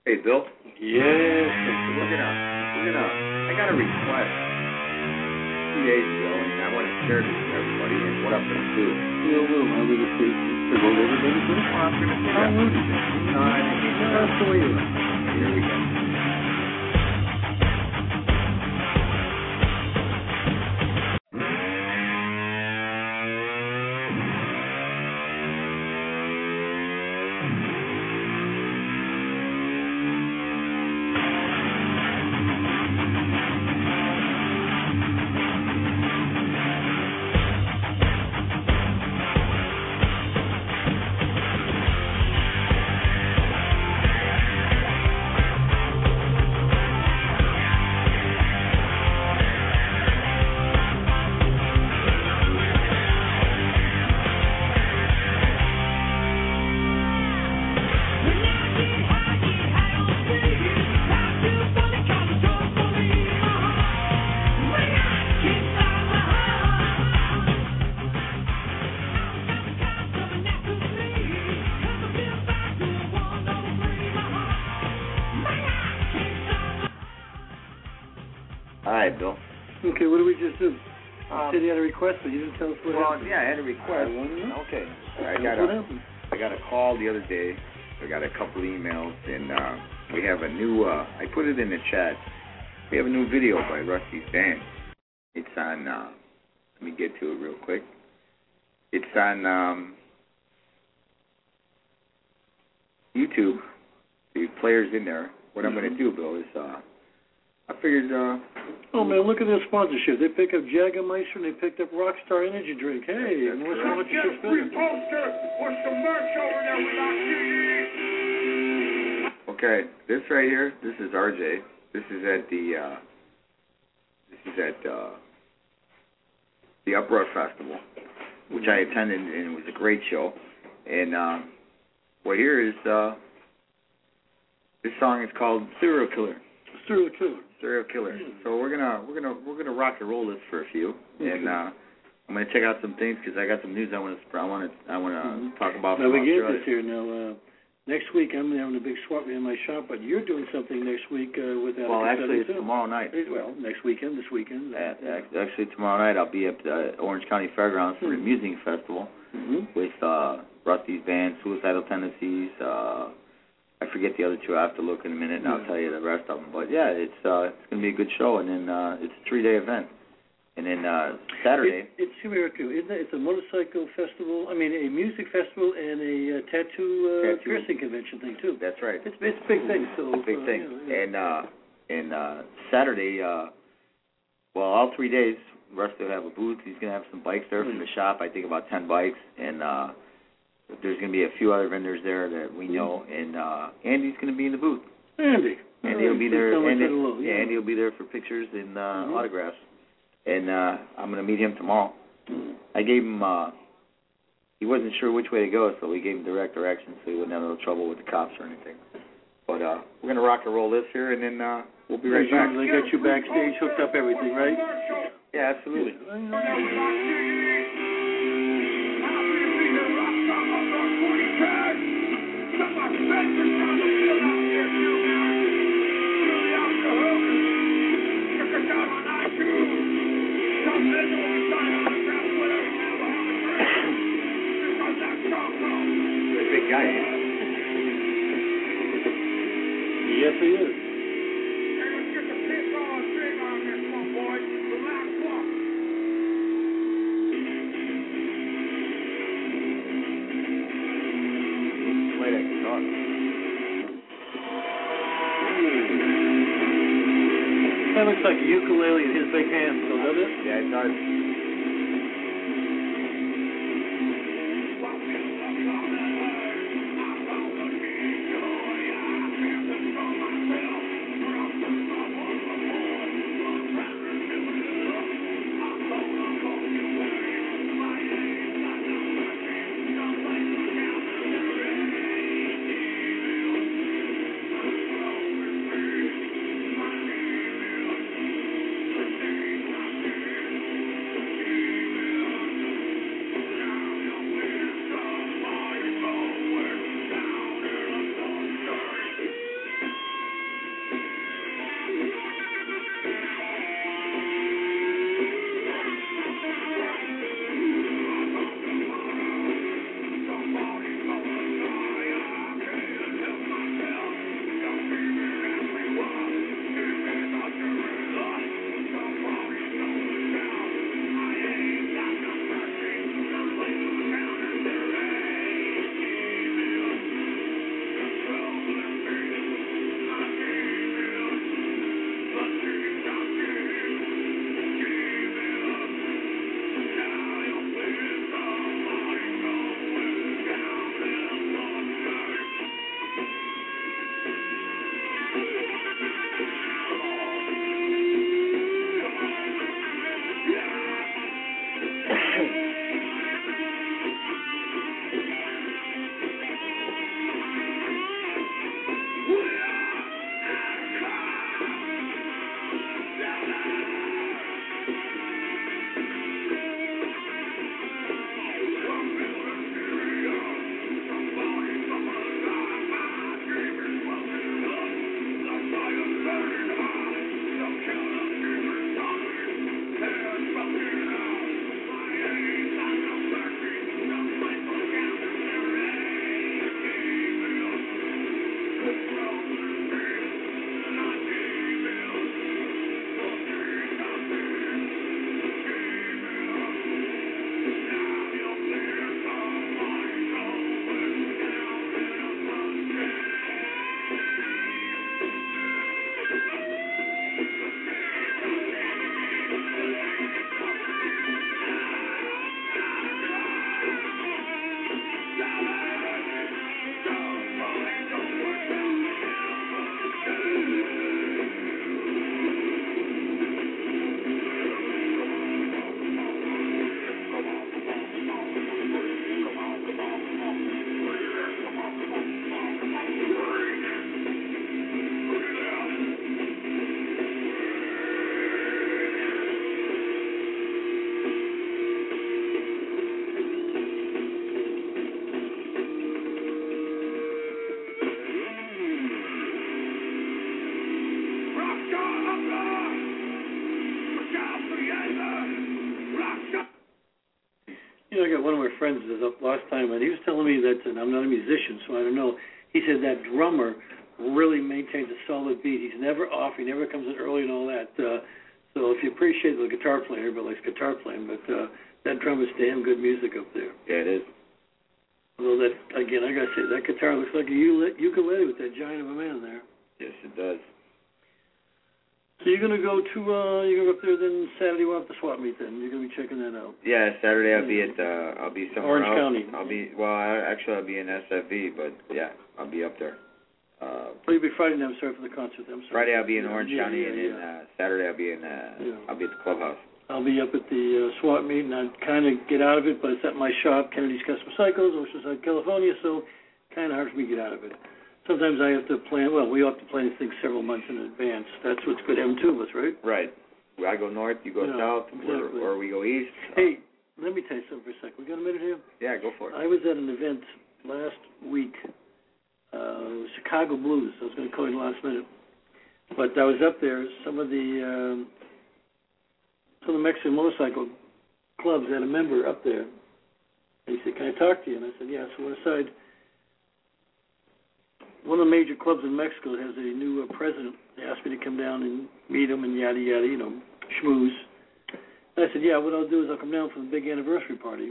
Hey, Bill. Yes. I got a request 2 days ago, and I want to share this with everybody. And what I'm going to do. I'll leave it to what everybody does. Well, I'm going to do that. No, That's the way you are. Here we go. All right, Bill. Okay, what did we just do? You said you had a request, but you didn't tell us what happened. Well, yeah, I had a request. Okay. I got a call the other day. I got a couple of emails, and we have a new, I put it in the chat. We have a new video by Rusty's band. It's on, let me get to it real quick. It's on YouTube. The player's in there. What I'm going to do, Bill, is I figured... oh, man, look at their sponsorship. They pick up Jägermeister, and they picked up Rockstar Energy Drink. Hey, and what's so much you should spend? What's the merch over there without you? Okay, this right here, this is RJ. This is at the Uproar Festival, which I attended, and it was a great show. And well, here is this song is called Serial Killer. Serial Killer. Serial Killer. So we're gonna rock and roll this for a few, and I'm gonna check out some things because I got some news I want to talk about. Now we get this here. Now next week I'm having a big swap in my shop, but you're doing something next week with that. Well, actually it's tomorrow night. Well, next weekend, this weekend. Actually tomorrow night I'll be at Orange County Fairgrounds for the Music Festival with Rusty's band, Suicidal Tendencies. I forget the other two. I have to look in a minute, and I'll tell you the rest of them. But, yeah, it's going to be a good show, and then it's a 3-day event. And then Saturday... It's a motorcycle festival, a music festival and a tattoo piercing convention thing, too. That's right. It's a big thing. So, big thing. Yeah. And Saturday, all 3 days, Rusty will have a booth. He's going to have some bikes there from the shop, I think about 10 bikes, and... there's going to be a few other vendors there that we know, and Andy's going to be in the booth. Andy will be there. Andy will be there for pictures and autographs, and I'm going to meet him tomorrow. I gave him. He wasn't sure which way to go, so we gave him direct directions so he wouldn't have no trouble with the cops or anything. But we're going to rock and roll this here, and then we'll be right back. They got you backstage, hooked up, everything, right? Yeah, absolutely. Big guy. Yes, he is. That looks like a ukulele in his big hand, so does it? Yeah, it does. one of my friends was up last time, and he was telling me that, and I'm not a musician, so I don't know. He said that drummer really maintains a solid beat. He's never off. He never comes in early and all that. So if you appreciate the guitar player, everybody likes guitar playing, but that drum is damn good music up there. Yeah, it is. Although that, again, I gotta say, that guitar looks like a ukulele with that giant of a man there. Yes, it does. So you're gonna go up there then Saturday. We'll have the swap meet then. You're gonna be checking that out. Yeah, Saturday I'll be somewhere Orange else. County. I'll be in SFV, but yeah, I'll be up there. You'll be Friday night. I'm sorry for the concert. I'm sorry. Friday I'll be in Orange County, and then Saturday I'll be I'll be at the clubhouse. I'll be up at the swap meet, and I kind of get out of it, but it's at my shop, Kennedy's Custom Cycles, Oceanside, California, so kind of hard for me to get out of it. Sometimes I have to plan. Well, we have to plan these things several months in advance. That's what's good. Having two of us, right? Right. I go north, you go south, exactly. or we go east. Hey, let me tell you something for a second. We got a minute here? Yeah, go for it. I was at an event last week, Chicago Blues. I was going to call you the last minute, but I was up there. Some of the Mexican motorcycle clubs had a member up there. And he said, "Can I talk to you?" And I said, "Yeah." So we went aside. One of the major clubs in Mexico has a new president. They asked me to come down and meet him and yada, yada, schmooze. And I said, yeah, what I'll do is I'll come down for the big anniversary party.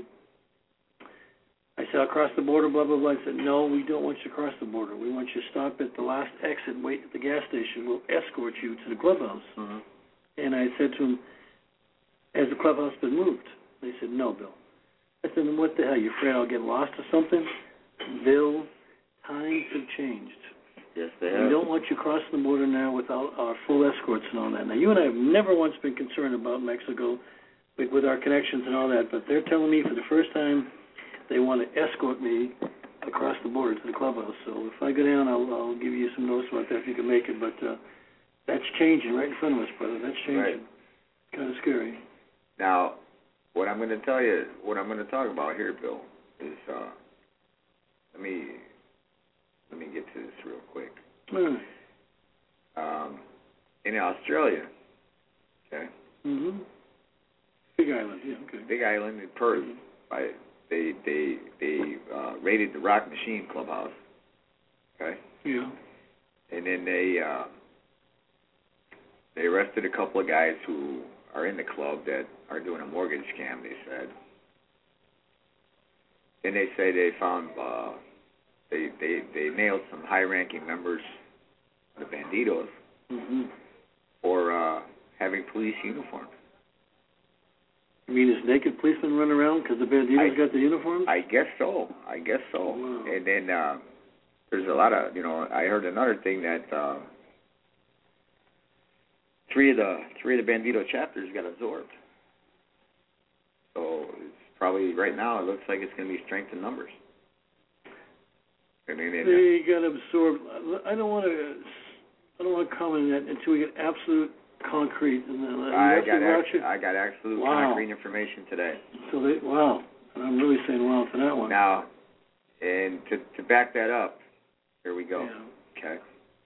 I said, I'll cross the border, blah, blah, blah. I said, no, we don't want you to cross the border. We want you to stop at the last exit, wait at the gas station. We'll escort you to the clubhouse. Mm-hmm. And I said to him, has the clubhouse been moved? They said, no, Bill. I said, then what the hell, you afraid I'll get lost or something? Bill, times have changed. Yes, they have. We don't want you crossing the border now without our full escorts and all that. Now, you and I have never once been concerned about Mexico with our connections and all that, but they're telling me for the first time they want to escort me across the border to the clubhouse. So if I go down, I'll give you some notes about that if you can make it. But that's changing right in front of us, brother. That's changing. Right. Kind of scary. Now, what I'm going to tell you, what I'm going to talk about here, Bill, is let me get to this real quick. In Australia, okay? Mm-hmm. Big Island, yeah, okay. Big Island in Perth. They raided the Rock Machine Clubhouse, okay? Yeah. And then they arrested a couple of guys who are in the club that are doing a mortgage scam, they said. Then they say they found... They nailed some high-ranking members of the Bandidos for having police uniforms. You mean this naked policeman run around because the Bandidos got the uniforms? I guess so. Wow. And then there's a lot of, I heard another thing that three of the Bandito chapters got absorbed. So it's probably right now it looks like it's going to be strength in numbers. They got absorbed. I don't want to comment on that until we get absolute concrete. And then I got absolute concrete information today. So wow, and I'm really saying wow for that one. Now, and to back that up, here we go. Yeah.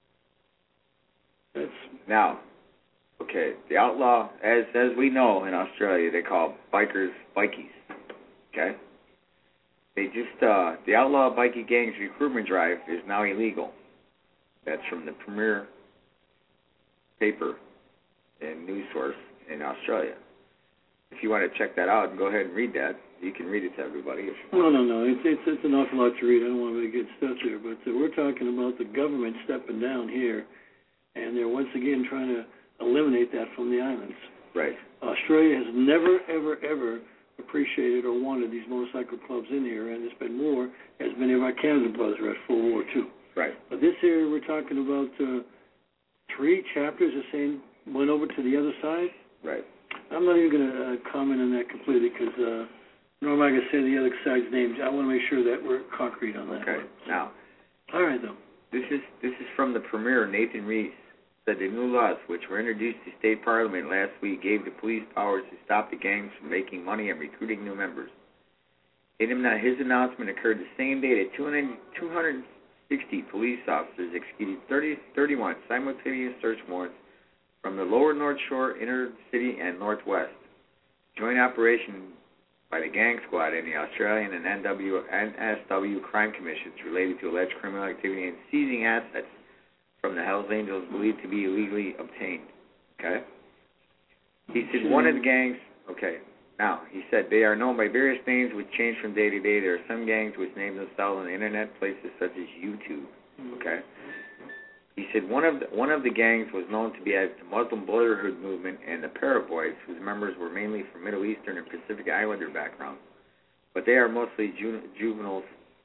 Okay. Now, okay, the outlaw, as we know in Australia, they call bikers bikies. Okay. They just the outlaw bikie gangs recruitment drive is now illegal. That's from the premier paper and news source in Australia. If you want to check that out and go ahead and read that, you can read it to everybody. If you want. No. It's an awful lot to read. I don't want to get stuff here, but we're talking about the government stepping down here, and they're once again trying to eliminate that from the islands. Right. Australia has never, ever, ever appreciated or wanted these motorcycle clubs in here, and it's been more as many of our Canada brothers were at World War II. Right. But this here, we're talking about 3 chapters are saying went over to the other side. Right. I'm not even going to comment on that completely because nor am I going to say the other side's names. I want to make sure that we're concrete on that. Okay. Now. All right, though. This is from the Premier, Nathan Rees. Said the new laws, which were introduced to state parliament last week, gave the police powers to stop the gangs from making money and recruiting new members. His announcement occurred the same day that 260 police officers executed 31 simultaneous search warrants from the lower North Shore, inner city, and northwest. Joint operation by the Gang Squad and the Australian and NSW crime commissions related to alleged criminal activity and seizing assets from the Hells Angels believed to be illegally obtained. Okay? He said one of the gangs, now, he said they are known by various names which change from day to day. There are some gangs which name themselves on the internet places such as YouTube. Okay? He said one of the gangs was known to be as the Muslim Brotherhood movement and the Paraboys, whose members were mainly from Middle Eastern and Pacific Islander backgrounds. But they are mostly juveniles.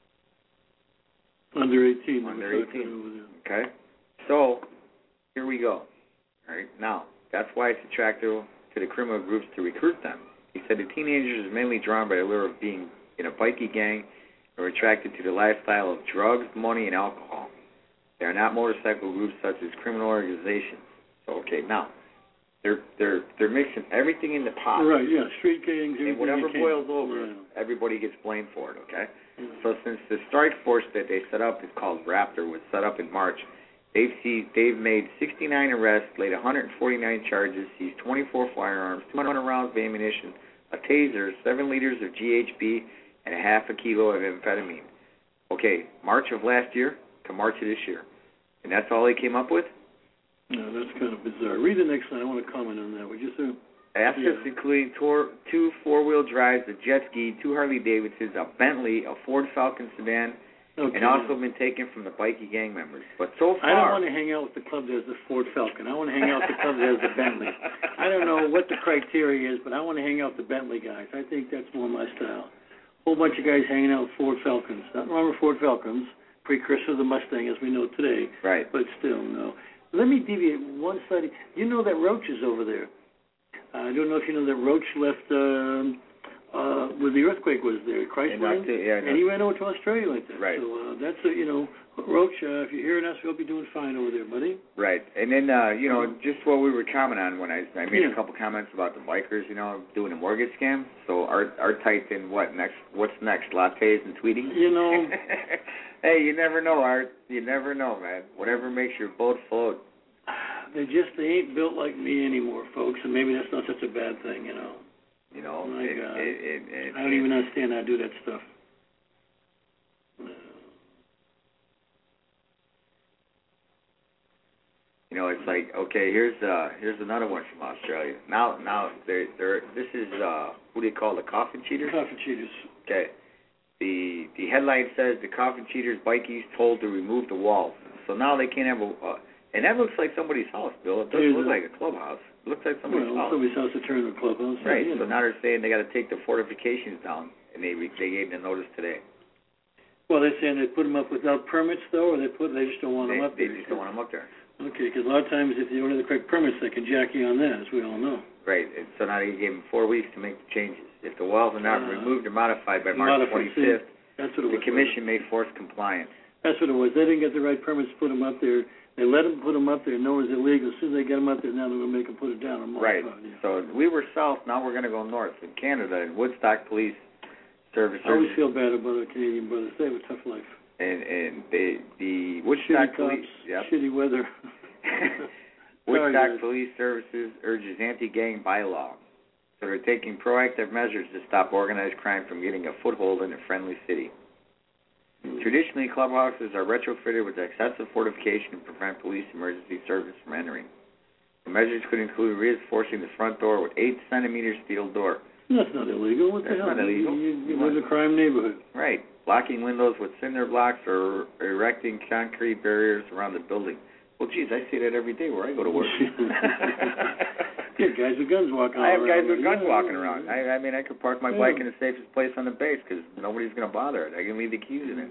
Under 18. Under 18. Okay? So, here we go. All right? Now, that's why it's attractive to the criminal groups to recruit them. He said the teenagers are mainly drawn by the lure of being in a bikie gang or attracted to the lifestyle of drugs, money, and alcohol. They are not motorcycle groups such as criminal organizations. So, now, they're mixing everything in the pot. Right, yeah, street gangs. And whatever boils over, everybody gets blamed for it, okay? So since the strike force that they set up is called Raptor, was set up in March, they've made 69 arrests, laid 149 charges, seized 24 firearms, 200 rounds of ammunition, a taser, 7 liters of GHB, and a half a kilo of amphetamine. Okay, March of last year to March of this year. And that's all they came up with? No, that's kind of bizarre. Read the next line. I want to comment on that. Would you, sir? Assets including 2 4-wheel drives, a jet ski, 2 Harley Davidsons, a Bentley, a Ford Falcon sedan, and also been taken from the bikie gang members. But so far, I don't want to hang out with the club that has the Ford Falcon. I want to hang out with the club that has the Bentley. I don't know what the criteria is, but I want to hang out with the Bentley guys. I think that's more my style. Whole bunch of guys hanging out with Ford Falcons. Nothing wrong with Ford Falcons, precursor of the Mustang as we know today. Right. But still, no. Let me deviate one side. You know that Roach is over there. I don't know if you know that Roach left when the earthquake was there, Christland, and he ran over to Australia like that. Right. So that's Roach, if you're hearing us, we hope you're doing fine over there, buddy. Right. And then, just what we were commenting on when I made a couple comments about the bikers, doing a mortgage scam. So Art typed in what's next, lattes and Tweety? Hey, you never know, Art. You never know, man. Whatever makes your boat float. They ain't built like me anymore, folks, and maybe that's not such a bad thing, Oh, my God. I don't even understand how to do that stuff. It's like, okay, here's another one from Australia. Now this is who they call the coffin cheaters? Coffin cheaters. Okay. The headline says the coffin cheaters bikies told to remove the walls. So now they can't have and that looks like somebody's house, Bill. It doesn't look like a clubhouse. It looks like somebody's house. Somebody's house to turn into a clubhouse. Right. So now they're saying they got to take the fortifications down, and they gave the notice today. Well, they're saying they put them up without permits, though, or they just don't want them up there. They just don't want them up there. Okay, because a lot of times if you don't have the correct permits, they can jack you on that, as we all know. Right. And so now they gave them 4 weeks to make the changes. If the walls are not removed or modified by March 25th, the commission may force compliance. That's what it was. They didn't get the right permits to put them up there. They let them put them up there. No, it was illegal. As soon as they get them up there, now they're going to make them put it down. Right. So we were south. Now we're going to go north. In Canada, in Woodstock Police Service. I always feel bad about our Canadian brothers. They have a tough life. And the Woodstock Police. Yep. Shitty weather. Woodstock Police Services urges anti-gang bylaw. So they're taking proactive measures to stop organized crime from getting a foothold in a friendly city. Traditionally, clubhouses are retrofitted with excessive fortification to prevent police emergency service from entering. The measures could include reinforcing the front door with 8-centimeter steel door. That's not illegal. What the hell? That's not illegal. You live in a crime neighborhood. Right. Blocking windows with cinder blocks or erecting concrete barriers around the building. Well, geez, I see that every day where I go to work. Yeah, guys with guns walking around. I have guys with guns walking around. I mean, I could park my bike in the safest place on the base because nobody's going to bother it. I can leave the keys in it.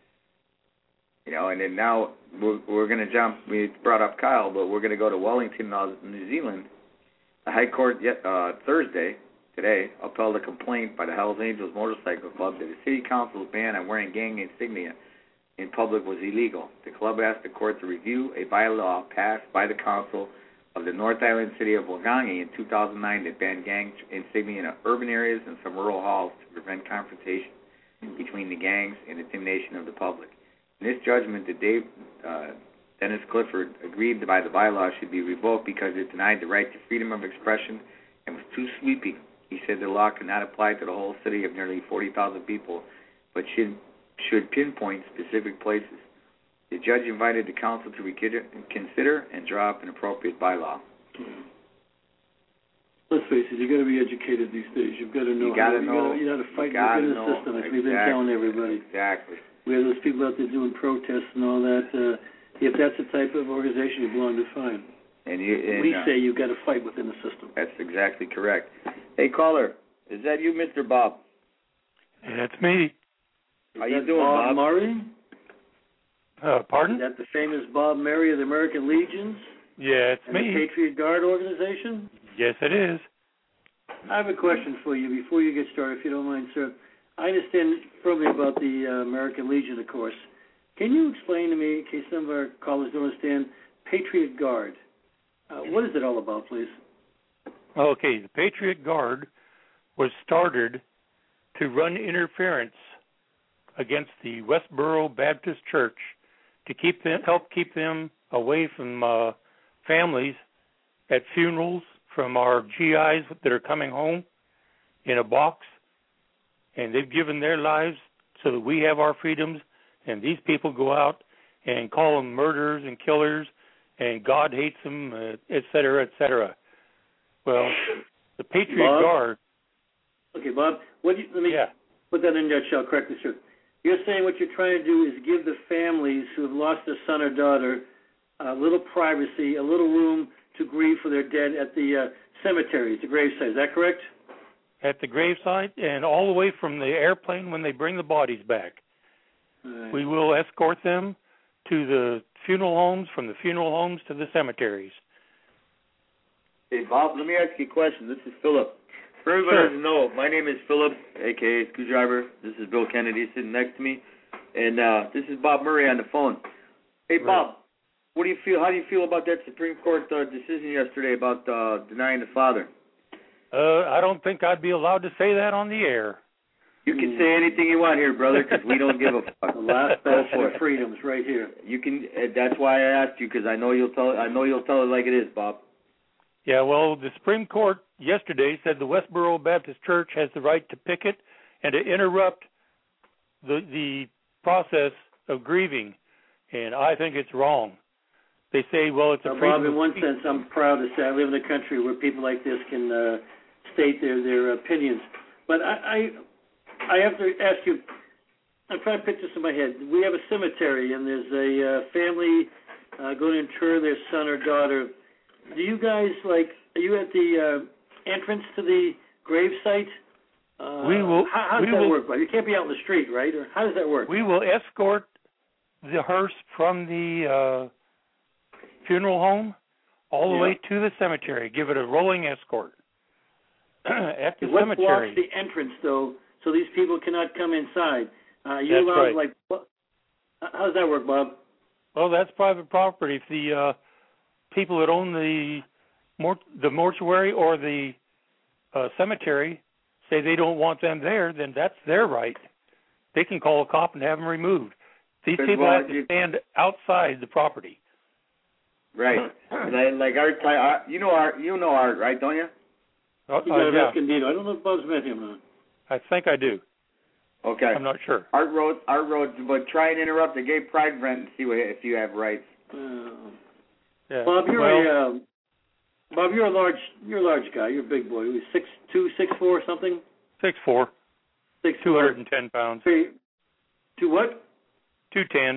And then now we're going to jump. We brought up Kyle, but we're going to go to Wellington, New Zealand. The High Court Thursday, today, upheld a complaint by the Hells Angels Motorcycle Club that the city council's ban on wearing gang insignia in public was illegal. The club asked the court to review a bylaw passed by the council of the North Island city of Whangangi in 2009 that banned gang insignia in urban areas and some rural halls to prevent confrontation between the gangs and intimidation of the public. In this judgment, Dennis Clifford agreed by the bylaw should be revoked because it denied the right to freedom of expression and was too sweeping. He said the law cannot apply to the whole city of nearly 40,000 people, but should pinpoint specific places. The judge invited the council to consider and draw up an appropriate bylaw. Let's face it, you got to be educated these days. You've got to know. You got to know. You got to fight within the system, as we've been telling everybody. Exactly. We have those people out there doing protests and all that. If that's the type of organization you belong to, fine. We say you've got to fight within the system. That's exactly correct. Hey, caller, is that you, Mr. Bob? That's me. How you doing, Bob? Murray? Pardon? Is that the famous Bob Murray of the American Legions? Yeah, it's and me. The Patriot Guard organization? Yes, it is. I have a question for you before you get started, if you don't mind, sir. I understand firmly about the American Legion, of course. Can you explain to me, in case some of our callers don't understand, Patriot Guard? What is it all about, please? Okay, the Patriot Guard was started to run interference against the Westboro Baptist Church to help keep them away from families at funerals, from our GIs that are coming home in a box, and they've given their lives so that we have our freedoms, and these people go out and call them murderers and killers, and God hates them, et cetera, et cetera. Well, the Patriot Guard... Okay, Bob, let me put that in a nutshell correctly, sir. You're saying what you're trying to do is give the families who have lost a son or daughter a little privacy, a little room to grieve for their dead at the cemeteries, the gravesite. Is that correct? At the gravesite and all the way from the airplane when they bring the bodies back. Right. We will escort them to the funeral homes, from the funeral homes to the cemeteries. Hey, Bob, let me ask you a question. This is Philip. For everybody who doesn't know, my name is Philip, a.k.a. Screwdriver. This is Bill Kennedy sitting next to me. And this is Bob Murray on the phone. Hey, Bob, what do you feel? How do you feel about that Supreme Court decision yesterday about denying the father? I don't think I'd be allowed to say that on the air. You can say anything you want here, brother, because we don't give a fuck. The last bastion of freedoms right here. You can. That's why I asked you, because I know you'll tell it like it is, Bob. Yeah, well, the Supreme Court yesterday said the Westboro Baptist Church has the right to picket and to interrupt the process of grieving, and I think it's wrong. They say, well, it's a freedom. Bob, in one sense, I'm proud to say I live in a country where people like this can state their opinions. But I have to ask you, I'm trying to picture this in my head. We have a cemetery, and there's a family going to inter their son or daughter. Do you guys, are you at the entrance to the grave site? We will. How does that work, Bob? You can't be out in the street, right? Or how does that work? We will escort the hearse from the funeral home all the way to the cemetery. Give it a rolling escort at the what cemetery. What blocks the entrance, though, so these people cannot come inside? That's right. How does that work, Bob? Well, that's private property. If the people that own the mortuary or the cemetery say they don't want them there, then that's their right. They can call a cop and have them removed. These people have to stand outside the property. Right. like Art, you know Art, right? Don't you? Yeah. Escondido. I don't know if Bob's met him or not. I think I do. Okay. I'm not sure. Art Road, but try and interrupt the gay pride event and see if you have rights. Yeah. Bob, you're a large guy. You're a big boy. You're 6'2", 6'4", something. 6'4". 210 pounds. To what? 210.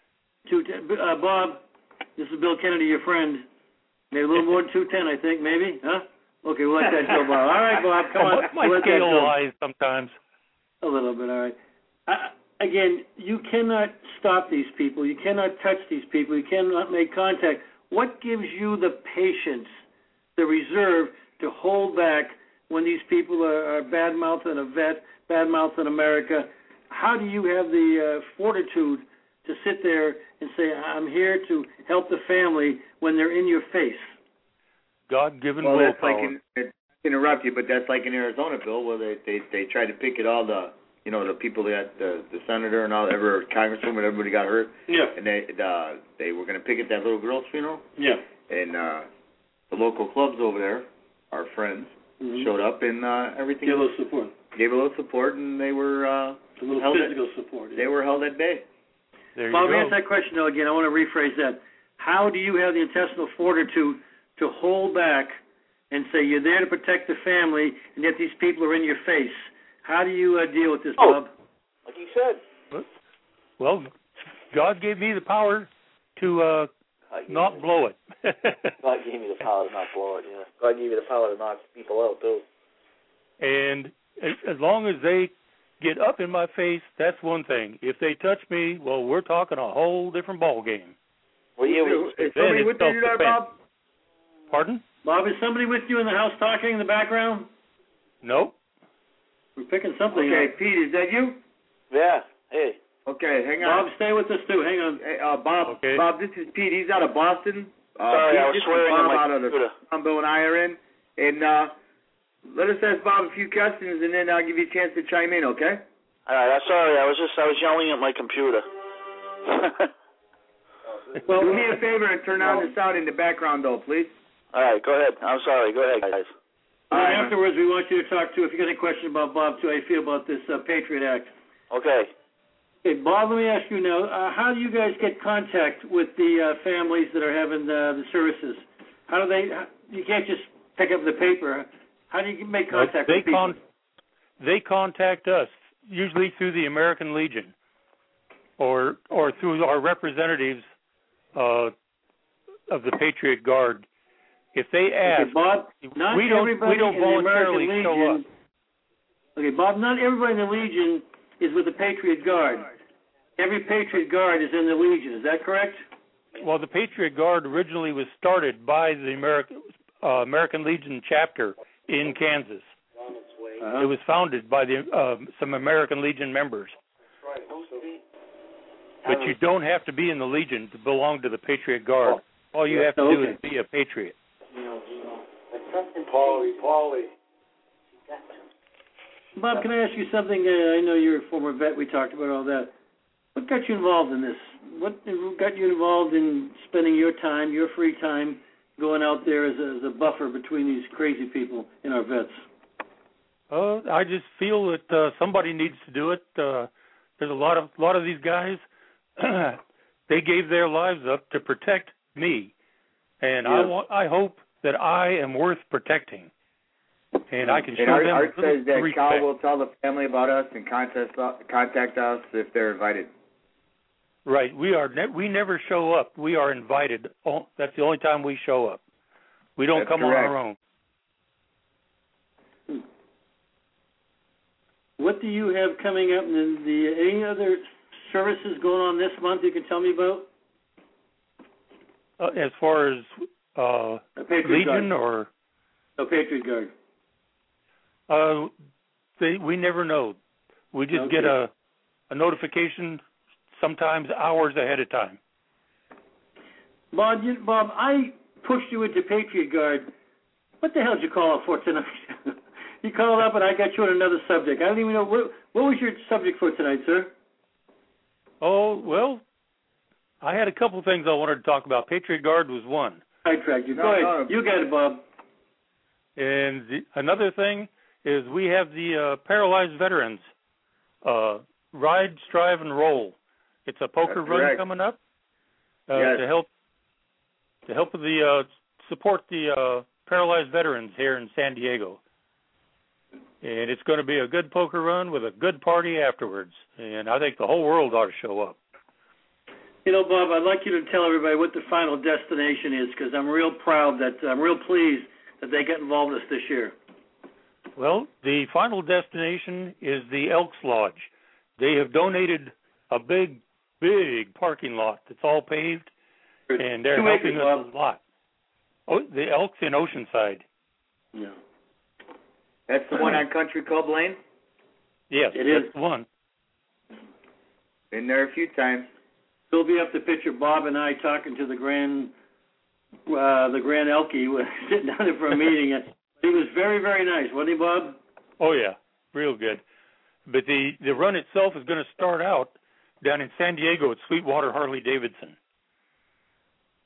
210. Bob, this is Bill Kennedy, your friend. Maybe a little more than 210, I think. Maybe, huh? Okay, we'll let that go, Bob. All right, Bob, come on. My scale lies sometimes. A little bit, all right. Again, you cannot stop these people. You cannot touch these people. You cannot make contact. What gives you the patience, the reserve to hold back when these people are bad-mouthing a vet, bad-mouthing America? How do you have the fortitude to sit there and say, I'm here to help the family when they're in your face? God-given willpower. That's like interrupt you, but that's like in Arizona, Bill, where they tried to picket all the people that the senator and all, congresswoman, everybody got hurt. Yeah. And they were going to picket that little girl's funeral. Yeah. And the local clubs over there, our friends, showed up and everything. Give a little support. Gave a little support, and they were A little held physical support. They were held at bay. There Bob, you go. answer that question though again. I want to rephrase that. How do you have the intestinal fortitude to hold back and say you're there to protect the family, and yet these people are in your face? How do you deal with this, Bob? Like you said. Well, God gave me the power to not blow it. God gave me the power to not blow it, yeah. God gave me the power to knock people out, too. And as long as they get up in my face, that's one thing. If they touch me, well, we're talking a whole different ball game. Well, yeah, Is somebody with you there, Bob? Pardon? Bob, is somebody with you in the house talking in the background? Nope. We're picking something Okay, up. Pete, is that you? yeah, hey. Okay, hang on. Bob, stay with us too. Hang on. Hey, Bob, Okay. Bob, this is Pete. He's out of Boston. Sorry, Pete, I was this is swearing Bob on my out of the computer. Tom, Bill, and I are in. And let us ask Bob a few questions, and then I'll give you a chance to chime in, okay? All right, I'm sorry. I was yelling at my computer. Well, do me a favor and turn on the sound in the background, though, please. All right, go ahead. I'm sorry. Go ahead, guys. And All right, afterwards, we want you to talk to, if you got any question about Bob, too, how you feel about this Patriot Act. Okay. Hey, Bob, let me ask you now, how do you guys get contact with the families that are having the services? How do they, you can't just pick up the paper. How do you make contact with people? They contact us, usually through the American Legion or through our representatives of the Patriot Guard. If they ask, okay, Bob, not we don't everybody in the voluntarily American show up. Legion. Okay, Bob, not everybody in the Legion is with the Patriot Guard. Every Patriot Guard is in the Legion. Is that correct? Well, the Patriot Guard originally was started by the American Legion chapter in Kansas. It was founded by some American Legion members. But you don't have to be in the Legion to belong to the Patriot Guard. All you have to do is be a patriot. Paulie. Bob, can I ask you something? I know you're a former vet. We talked about all that. What got you involved in this? What got you involved in spending your time, your free time, going out there as a buffer between these crazy people and our vets? I just feel that somebody needs to do it. There's a lot of these guys. They gave their lives up to protect me, and Yes. I hope that I am worth protecting, and I can show them Art says that respect. Cal will tell the family about us and contact us if they're invited. Right, we never show up. We are invited. That's the only time we show up. We don't That's come correct. on our own. What do you have coming up? And any other services going on this month you can tell me about? As far as Patriot Legion Guard. No, Patriot Guard. or we never know. We just get a notification sometimes hours ahead of time. Bob, I pushed you into Patriot Guard. What the hell did you call up for tonight? You called up and I got you on another subject. I don't even know. What was your subject for tonight, sir? Oh, well, I had a couple things I wanted to talk about. Patriot Guard was one. I tracked you. Go ahead. You got it, Bob. And another thing is we have the Paralyzed Veterans Ride, Strive, and Roll. It's a poker That's run correct. coming up Yes. to help support the paralyzed veterans here in San Diego. And it's going to be a good poker run with a good party afterwards. And I think the whole world ought to show up. You know, Bob, I'd like you to tell everybody what the final destination is, because I'm real pleased that they got involved with us this year. Well, the final destination is the Elks Lodge. They have donated a big parking lot that's all paved, and they're 2 helping acres, us Bob. a lot. Oh, the Elks in Oceanside. Yeah. That's the one on Country Club Lane? Yes, It that's is. the one. Been there a few times. There'll be up the picture Bob and I talking to the Grand Elkie sitting down there for a meeting. He was very, very nice, wasn't he, Bob? Oh, yeah, real good. But the run itself is going to start out down in San Diego at Sweetwater Harley-Davidson.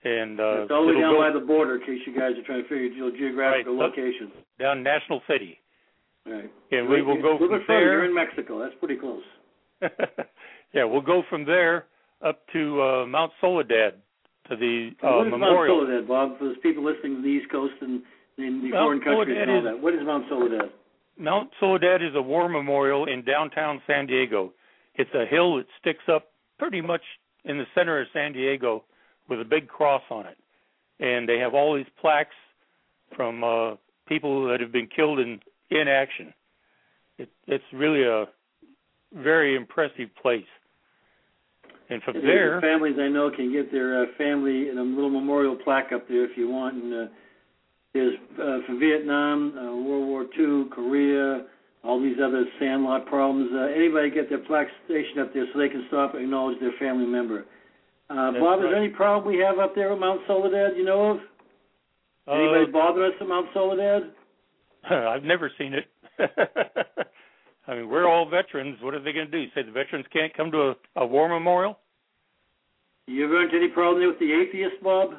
And it's all the way down go by the border, in case you guys are trying to figure your geographical right, location. Down National City. Right. And we will go from there. You're in Mexico. That's pretty close. Yeah, we'll go from there up to Mount Soledad, to the what is memorial. Mount Soledad, Bob, for those people listening to the East Coast and in the foreign countries and all that? What is Mount Soledad? Mount Soledad is a war memorial in downtown San Diego. It's a hill that sticks up pretty much in the center of San Diego with a big cross on it. And they have all these plaques from people that have been killed in action. It's really a very impressive place. And from there, families I know can get their family in a little memorial plaque up there if you want. And there's for Vietnam, World War II, Korea, all these other sandlot problems. Anybody get their plaque stationed up there so they can stop and acknowledge their family member. Bob, right. Is there any problem we have up there at Mount Soledad you know of? Anybody bother us at Mount Soledad? I've never seen it. I mean, we're all veterans. What are they going to do? Say the veterans can't come to a war memorial? You ever run into any problem there with the atheists, Bob?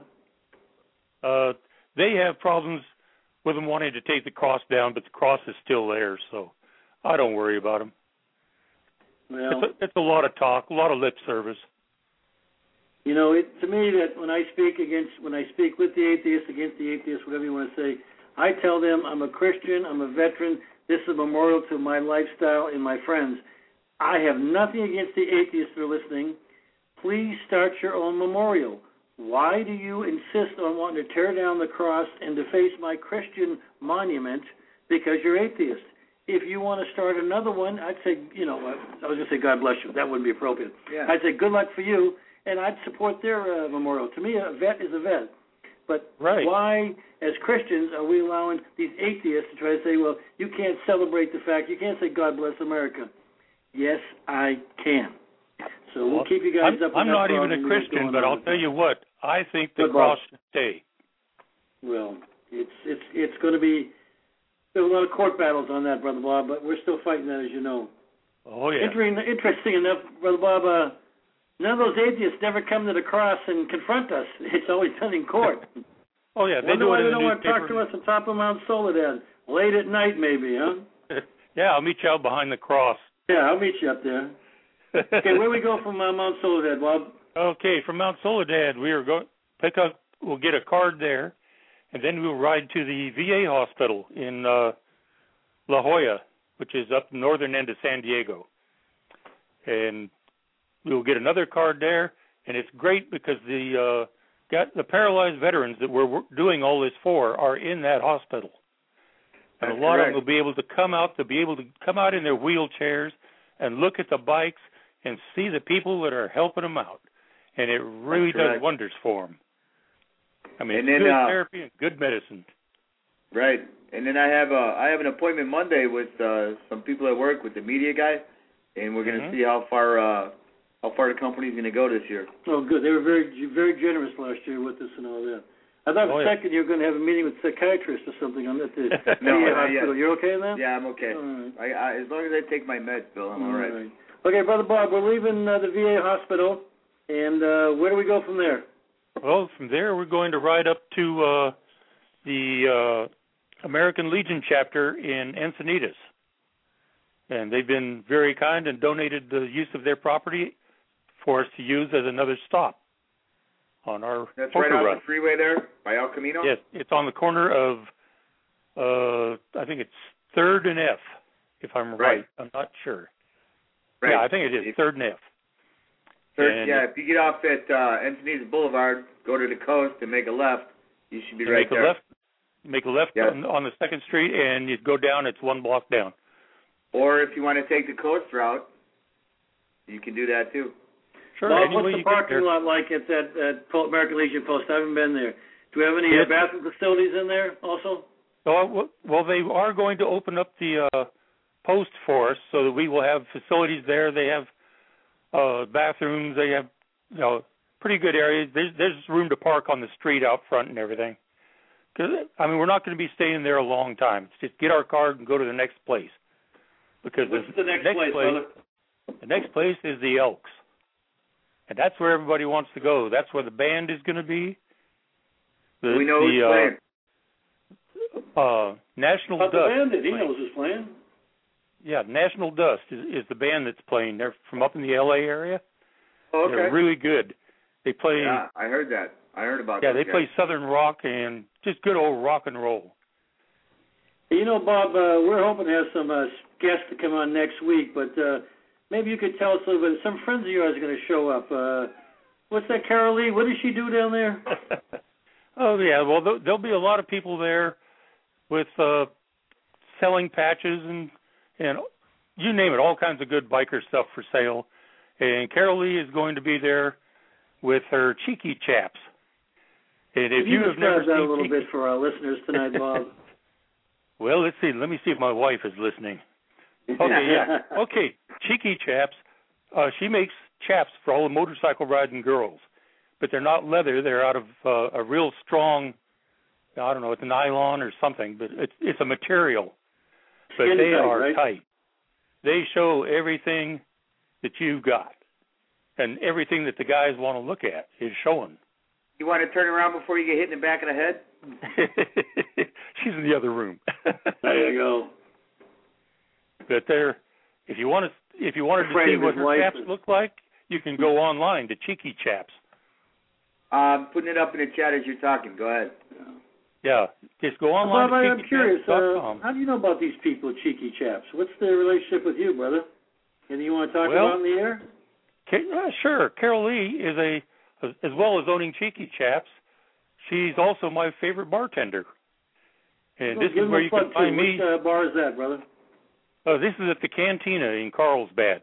They have problems with them wanting to take the cross down, but the cross is still there, so I don't worry about them. Well, it's a lot of talk, a lot of lip service. You know, to me, that when I speak with the atheists, against the atheists, whatever you want to say, I tell them I'm a Christian, I'm a veteran. This is a memorial to my lifestyle and my friends. I have nothing against the atheists that are listening. Please start your own memorial. Why do you insist on wanting to tear down the cross and deface my Christian monument because you're atheist? If you want to start another one, I'd say, I was going to say God bless you. That wouldn't be appropriate. Yeah. I'd say good luck for you, and I'd support their memorial. To me, a vet is a vet. But right. Why, as Christians, are we allowing these atheists to try to say, well, you can't celebrate the fact, you can't say God bless America? Yes, I can. So we'll keep you guys up. I'm not even a Christian, but I'll tell you what, I think the cross should stay. Well, it's going to be, there's a lot of court battles on that, Brother Bob, but we're still fighting that, as you know. Oh, yeah. Interesting enough, Brother Bob, none of those atheists ever come to the cross and confront us. It's always done in court. Oh, yeah. Wonder why they don't want to talk to us on top of Mount Soledad. Late at night, maybe, huh? Yeah, I'll meet you out behind the cross. Yeah, I'll meet you up there. Okay, where we go from Mount Soledad, Bob? Okay, from Mount Soledad, we'll get a card there, and then we'll ride to the VA hospital in La Jolla, which is up the northern end of San Diego. And we'll get another card there, and it's great because the paralyzed veterans that we're doing all this for are in that hospital. And That's a lot correct. of them will be able to come out in their wheelchairs and look at the bikes and see the people that are helping them out. And it really does wonders for them. I mean, it's good therapy and good medicine. Right. And then I have an appointment Monday with some people at work with the media guy, and we're going to see how far the company's going to go this year. Oh, good. They were very, very generous last year with us and all that. I thought for a second you were going to have a meeting with a psychiatrist or something on that. No, hospital. You're okay then? Yeah, I'm okay. All right. I as long as I take my meds, Bill, I'm all right. Okay, Brother Bob, we're leaving the VA hospital, and where do we go from there? Well, from there we're going to ride up to the American Legion chapter in Encinitas. And they've been very kind and donated the use of their property for us to use as another stop on our That's poker right run. off the freeway there by El Camino? Yes, it's on the corner of, I think it's 3rd and F, if I'm right. I'm not sure. Right. Yeah, I think it is 3rd and F. If you get off at Encinitas Boulevard, go to the coast and make a left, you should be right there. Make a left on the 2nd Street, and you go down, it's 1 block down. Or if you want to take the coast route, you can do that too. Sure. Bob, what's the parking lot like at that American Legion post? I haven't been there. Do we have any bathroom facilities in there also? Well, they are going to open up the post for us so that we will have facilities there. They have bathrooms. They have pretty good areas. There's room to park on the street out front and everything. Cause, we're not going to be staying there a long time. It's just get our card and go to the next place. Because what's the next place, brother? The next place is the Elks. And that's where everybody wants to go. That's where the band is going to be. Do we know who's playing? National About Dust. the Bandit, he knows who's playing. Yeah, National Dust is the band that's playing. They're from up in the L.A. area. Oh, okay. They're really good. They play. Yeah, I heard that. I heard about that. Yeah, they play Southern rock and just good old rock and roll. You know, Bob, we're hoping to have some guests to come on next week, but maybe you could tell us a little bit. Some friends of yours are going to show up. What's that, Carol Lee? What does she do down there? Oh, yeah. Well, there'll be a lot of people there with selling patches and you name it, all kinds of good biker stuff for sale. And Carol Lee is going to be there with her Cheeky Chaps. And if you have never that seen a little bit for our listeners tonight, Bob. Well, let's see. Let me see if my wife is listening. Okay, yeah. Okay, Cheeky Chaps. She makes chaps for all the motorcycle riding girls, but they're not leather. They're out of a real strong, I don't know, it's nylon or something, but it's a material. But Skin they tight, are right? tight. They show everything that you've got, and everything that the guys want to look at is showing. You want to turn around before you get hit in the back of the head? She's in the other room. There you go. But if you wanted to see what her chaps look like, you can go online to Cheeky Chaps. I'm putting it up in the chat as you're talking. Go ahead. Yeah, just go online Bob, to I'm curious. CheekyChaps.com. How do you know about these people, Cheeky Chaps? What's their relationship with you, brother? Anything you want to talk about in the air? Sure. Carol Lee is as well as owning Cheeky Chaps, she's also my favorite bartender. And this is where you can find me. Which bar is that, brother? Oh, this is at the Cantina in Carlsbad.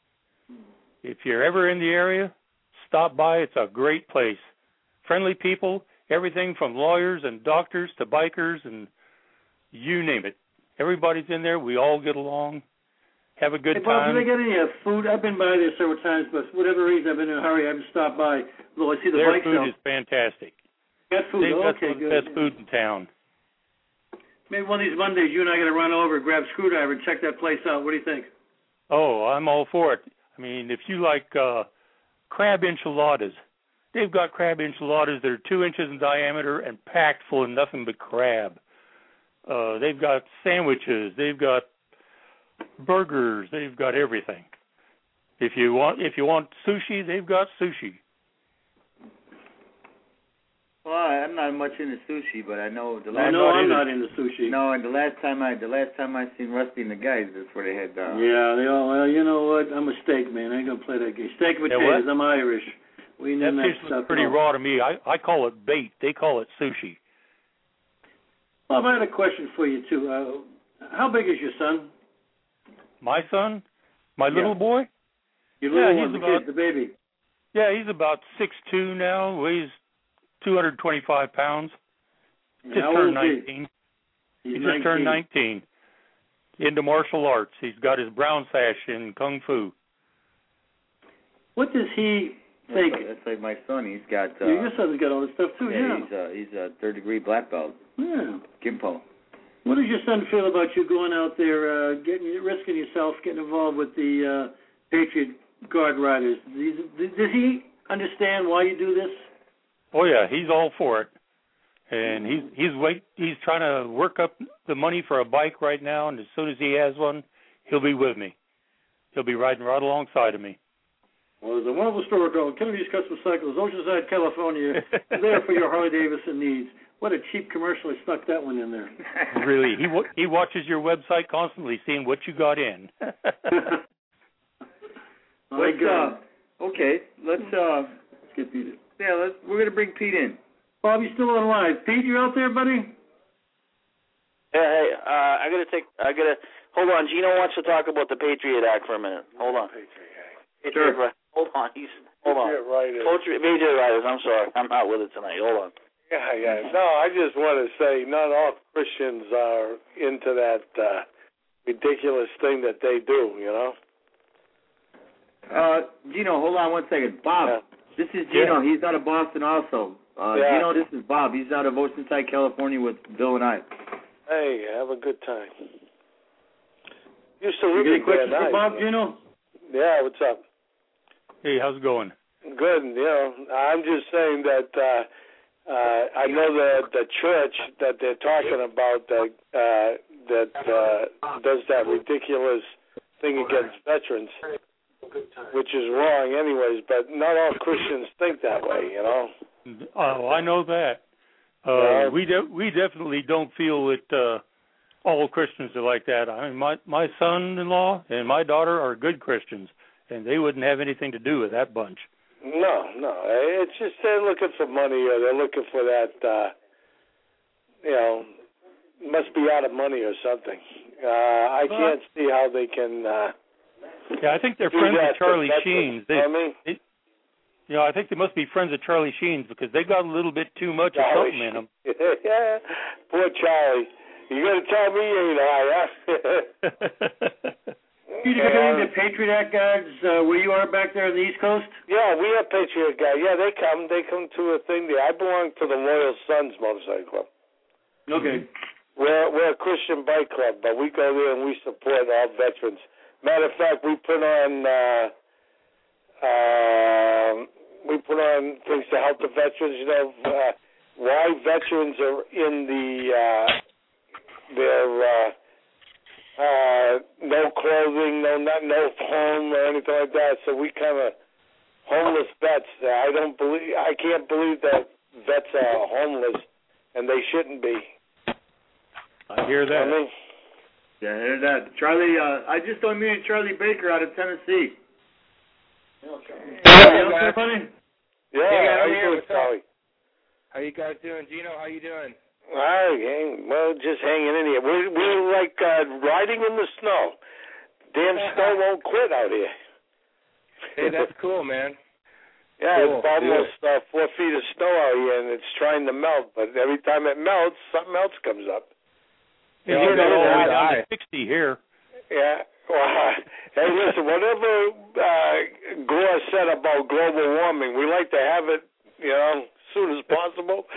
If you're ever in the area, stop by. It's a great place. Friendly people, everything from lawyers and doctors to bikers and you name it. Everybody's in there. We all get along. Have a good Bob, time. do they got any food? I've been by there several times, but for whatever reason, I've been in a hurry. I haven't stopped by. Though I see the Their bikes food out. is fantastic. Got food. They've got Okay, some of good. the best food in town. Maybe one of these Mondays, you and I got to run over, grab a screwdriver, and check that place out. What do you think? Oh, I'm all for it. I mean, if you like crab enchiladas, they've got crab enchiladas that are 2 inches in diameter and packed full of nothing but crab. They've got sandwiches. They've got burgers. They've got everything. If you want sushi, they've got sushi. Well, I'm not much into sushi, but I know the last. I'm not into sushi. No, and the last time I seen Rusty and the guys, that's where they had. Yeah, they all. Well, you know what? I'm a steak man. I ain't gonna play that game. Steak and potatoes. I'm Irish. We know that fish looks pretty raw to me. I call it bait. They call it sushi. Bob, I had a question for you too. How big is your son? My son, my little boy. Your little one, he's the kid, the baby. Yeah, he's about 6'2" now. Weighs 225 pounds. Just turned 19. He's just turned 19. Into martial arts. He's got his brown sash in Kung Fu. What does he think? That's like my son. He's got. Your son's got all this stuff too. Yeah, he's a third-degree black belt. Yeah. Gimpo. What does your son feel about you going out there, risking yourself, getting involved with the Patriot Guard Riders? Does he understand why you do this? Oh yeah, he's all for it, and he's trying to work up the money for a bike right now. And as soon as he has one, he'll be with me. He'll be riding right alongside of me. Well, there's a wonderful story called Kennedy's Custom Cycles, Oceanside, California, there for your Harley Davidson needs. What a cheap commercial! I snuck that one in there. Really, he watches your website constantly, seeing what you got in. Okay, let's get Pete in. Yeah, we're gonna bring Pete in. Bob, you still on live? Pete, you out there, buddy? Hey, I gotta hold on. Gino wants to talk about the Patriot Act for a minute. Hold on. Sure. Hold on. Hold on. Patriot Riders. I'm sorry, I'm not with it tonight. Hold on. Yeah. No, I just want to say not all Christians are into that ridiculous thing that they do, you know? Gino, hold on one second. Bob, This is Gino. He's out of Boston also. Gino, this is Bob. He's out of Oceanside, California with Bill and I. Hey, have a good time. Used to live in Grand Island. Bob, Gino? Yeah, what's up? Hey, how's it going? Good. You know, I'm just saying that I know the church that they're talking about that does that ridiculous thing against veterans, which is wrong anyways, but not all Christians think that way, you know. Oh, I know that. We definitely don't feel that all Christians are like that. I mean, my son-in-law and my daughter are good Christians, and they wouldn't have anything to do with that bunch. No. It's just they're looking for money, or they're looking for that, must be out of money or something. I can't see how they can... yeah, I think they're friends with Charlie Sheen's. I think they must be friends of Charlie Sheen's because they got a little bit too much of something in them. Yeah, poor Charlie. You got to tell me you ain't high, huh? You getting the Patriot Act guys where you are back there on the East Coast? Yeah, we have Patriot guys. Yeah, they come to a thing there. I belong to the Loyal Sons Motorcycle Club. Okay. We're a Christian bike club, but we go there and we support all veterans. Matter of fact, we put on things to help the veterans. You know, why veterans are in their no clothing, no home or anything like that. So we kind of homeless vets. I can't believe that vets are homeless, and they shouldn't be. I hear that. Yeah, I hear that. Charlie, I just don't meet Charlie Baker out of Tennessee. Okay. Yeah, hey, how you doing, Charlie? How you guys doing? Gino, how you doing? Well, just hanging in here. We're like riding in the snow. Damn snow won't quit out here. Hey, that's cool, man. Yeah, cool. It's almost 4 feet of snow out here, and it's trying to melt. But every time it melts, something else comes up. You hear that all the way down to 60 here. Yeah. Well, hey, listen, whatever Gore said about global warming, we like to have it, as soon as possible.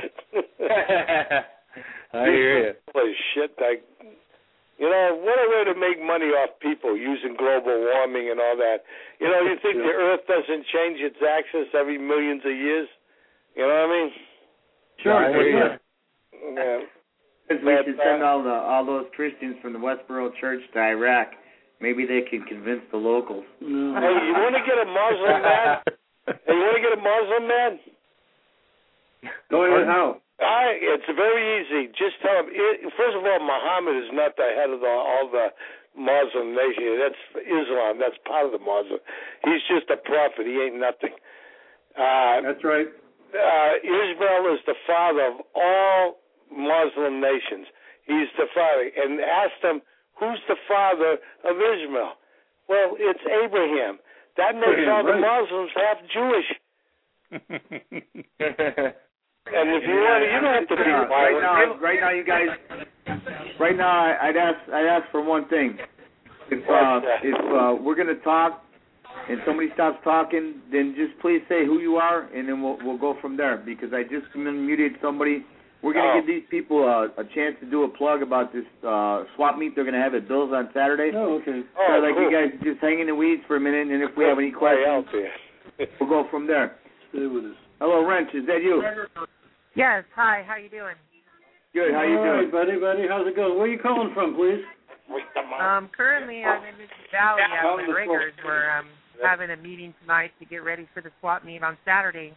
I hear you. Shit, what a way to make money off people using global warming and all that. You think the Earth doesn't change its axis every millions of years? You know what I mean? Sure. I hear you. Yeah. We should send all those Christians from the Westboro Church to Iraq. Maybe they can convince the locals. No. Hey, you want to get a Muslim man? Go ahead. How? It's very easy. Just tell him. First of all, Muhammad is not the head of all the Muslim nation. That's Islam. That's part of the Muslim. He's just a prophet. He ain't nothing. That's right. Israel is the father of all Muslim nations. He's the father. And ask them, who's the father of Israel? Well, it's Abraham. That makes all the Muslims half Jewish. And if you want, you don't have to be right now, you guys. Right now, I'd ask for one thing. If we're gonna talk and somebody stops talking, then just please say who you are, and then we'll go from there. Because I just muted somebody. We're gonna give these people a chance to do a plug about this swap meet they're gonna have at Bill's on Saturday. Oh, okay. So you guys just hang in the weeds for a minute, and if we have any questions, we'll go from there. Stay with us. Hello, Wrench. Is that you? Yes. Hi. How you doing? Good. How you doing? All right, buddy. How's it going? Where are you calling from, please? Currently I'm in Mississippi Valley out in the Riggers, where I'm having a meeting tonight to get ready for the swap meet on Saturday.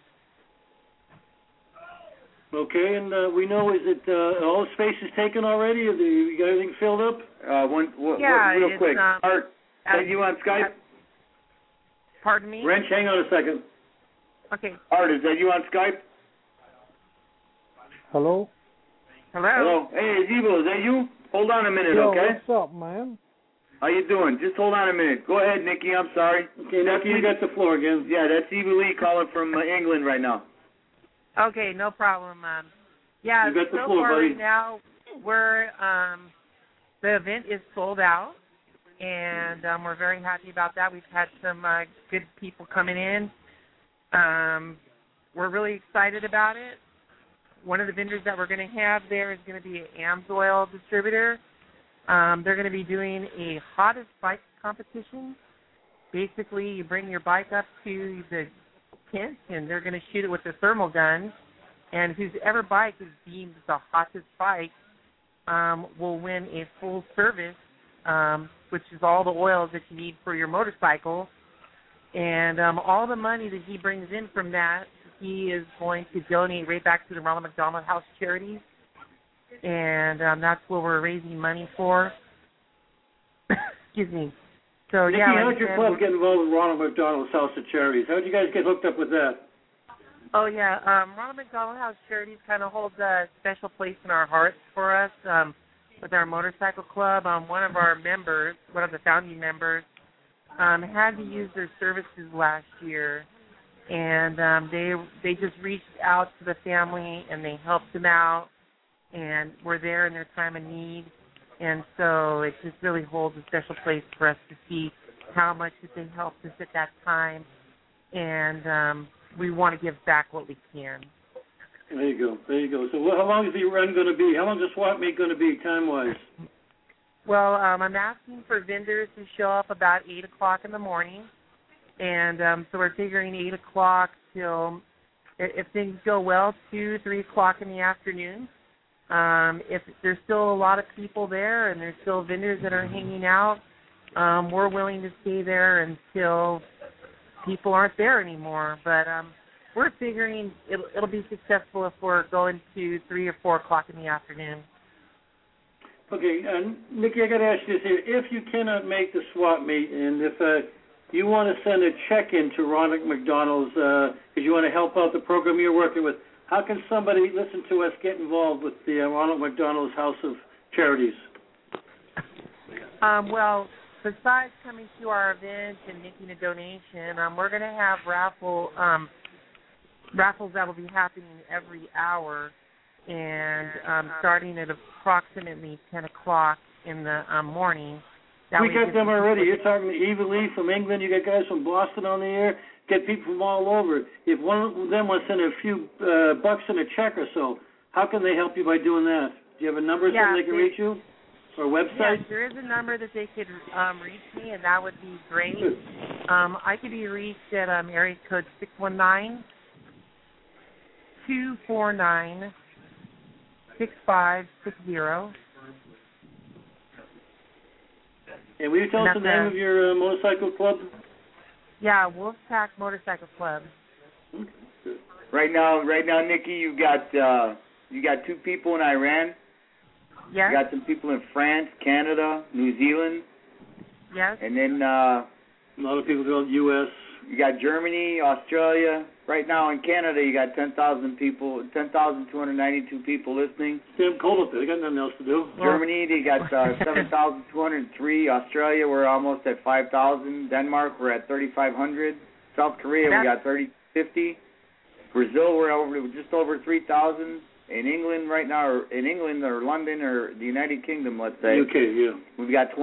Okay, and we know, is it all the space is taken already? You got everything filled up? Real quick. Art, are you on Skype? Pardon me? Wrench, hang on a second. Okay. Art, is that you on Skype? Hello? Hello. Hey, Evil, is that you? Hold on a minute, okay? What's up, man? How you doing? Just hold on a minute. Go ahead, Nikki. I'm sorry. Okay, Nikki, you got the floor again. Yeah, that's Evil Lee calling from England right now. Okay, no problem. Yeah, you got the so floor, far buddy. right now the event is sold out, and we're very happy about that. We've had some good people coming in. We're really excited about it. One of the vendors that we're going to have there is going to be an AMSOIL distributor. They're going to be doing a hottest bike competition. Basically, you bring your bike up to the tent, and they're going to shoot it with a thermal gun. and whoever bike is deemed the hottest bike will win a full service, which is all the oils that you need for your motorcycle. And all the money that he brings in from that, he is going to donate right back to the Ronald McDonald House Charities. And that's what we're raising money for. Excuse me. So, Nikki, yeah. how did your club get involved with Ronald McDonald's House of Charities? How did you guys get hooked up with that? Oh, yeah. Ronald McDonald House Charities kind of holds a special place in our hearts for us with our motorcycle club. One of our members, one of the founding members, had to use their services last year, and they just reached out to the family and they helped them out and were there in their time of need. And so it just really holds a special place for us to see how much that they helped us at that time, and we want to give back what we can. There you go. There you go. So how long is the run going to be? How long is the swap meet going to be time-wise? Well, I'm asking for vendors to show up about 8 o'clock in the morning, and so we're figuring 8 o'clock till, if things go well, 2, 3 o'clock in the afternoon. If there's still a lot of people there and there's still vendors that are hanging out, we're willing to stay there until people aren't there anymore. But we're figuring it'll be successful if we're going to 3 or 4 o'clock in the afternoon. Okay, Nikki, I got to ask you this here. If you cannot make the swap meet, and if you want to send a check in to Ronald McDonald's because you want to help out the program you're working with, how can somebody listen to us get involved with the Ronald McDonald's House of Charities? Well, besides coming to our event and making a donation, we're going to have raffles that will be happening every hour, and starting at approximately 10 o'clock in the morning. We got them already. You're talking to Eva Lee from England. You got guys from Boston on the air. Get people from all over. If one of them wants to send a few bucks in a check or so, how can they help you by doing that? Do you have a number so they can reach you? Or a website? Yes, there is a number that they could reach me, and that would be great. I could be reached at area code 619-249-6560. And will you tell us the name of your motorcycle club? Yeah, Wolfpack Motorcycle Club. Right now, Nikki, you got 2 people in Iran. Yes. You got some people in France, Canada, New Zealand. Yes. And then a lot of people go to the U.S. You got Germany, Australia. Right now in Canada, you got 10,292 people listening. Damn cold up there. They got nothing else to do. Germany, they got 7,203. Australia, we're almost at 5,000. Denmark, we're at 3,500. South Korea, we got 3,050. Brazil, we're just over 3,000. In England right now, or in England or London or the United Kingdom, let's say. UK, yeah. We've got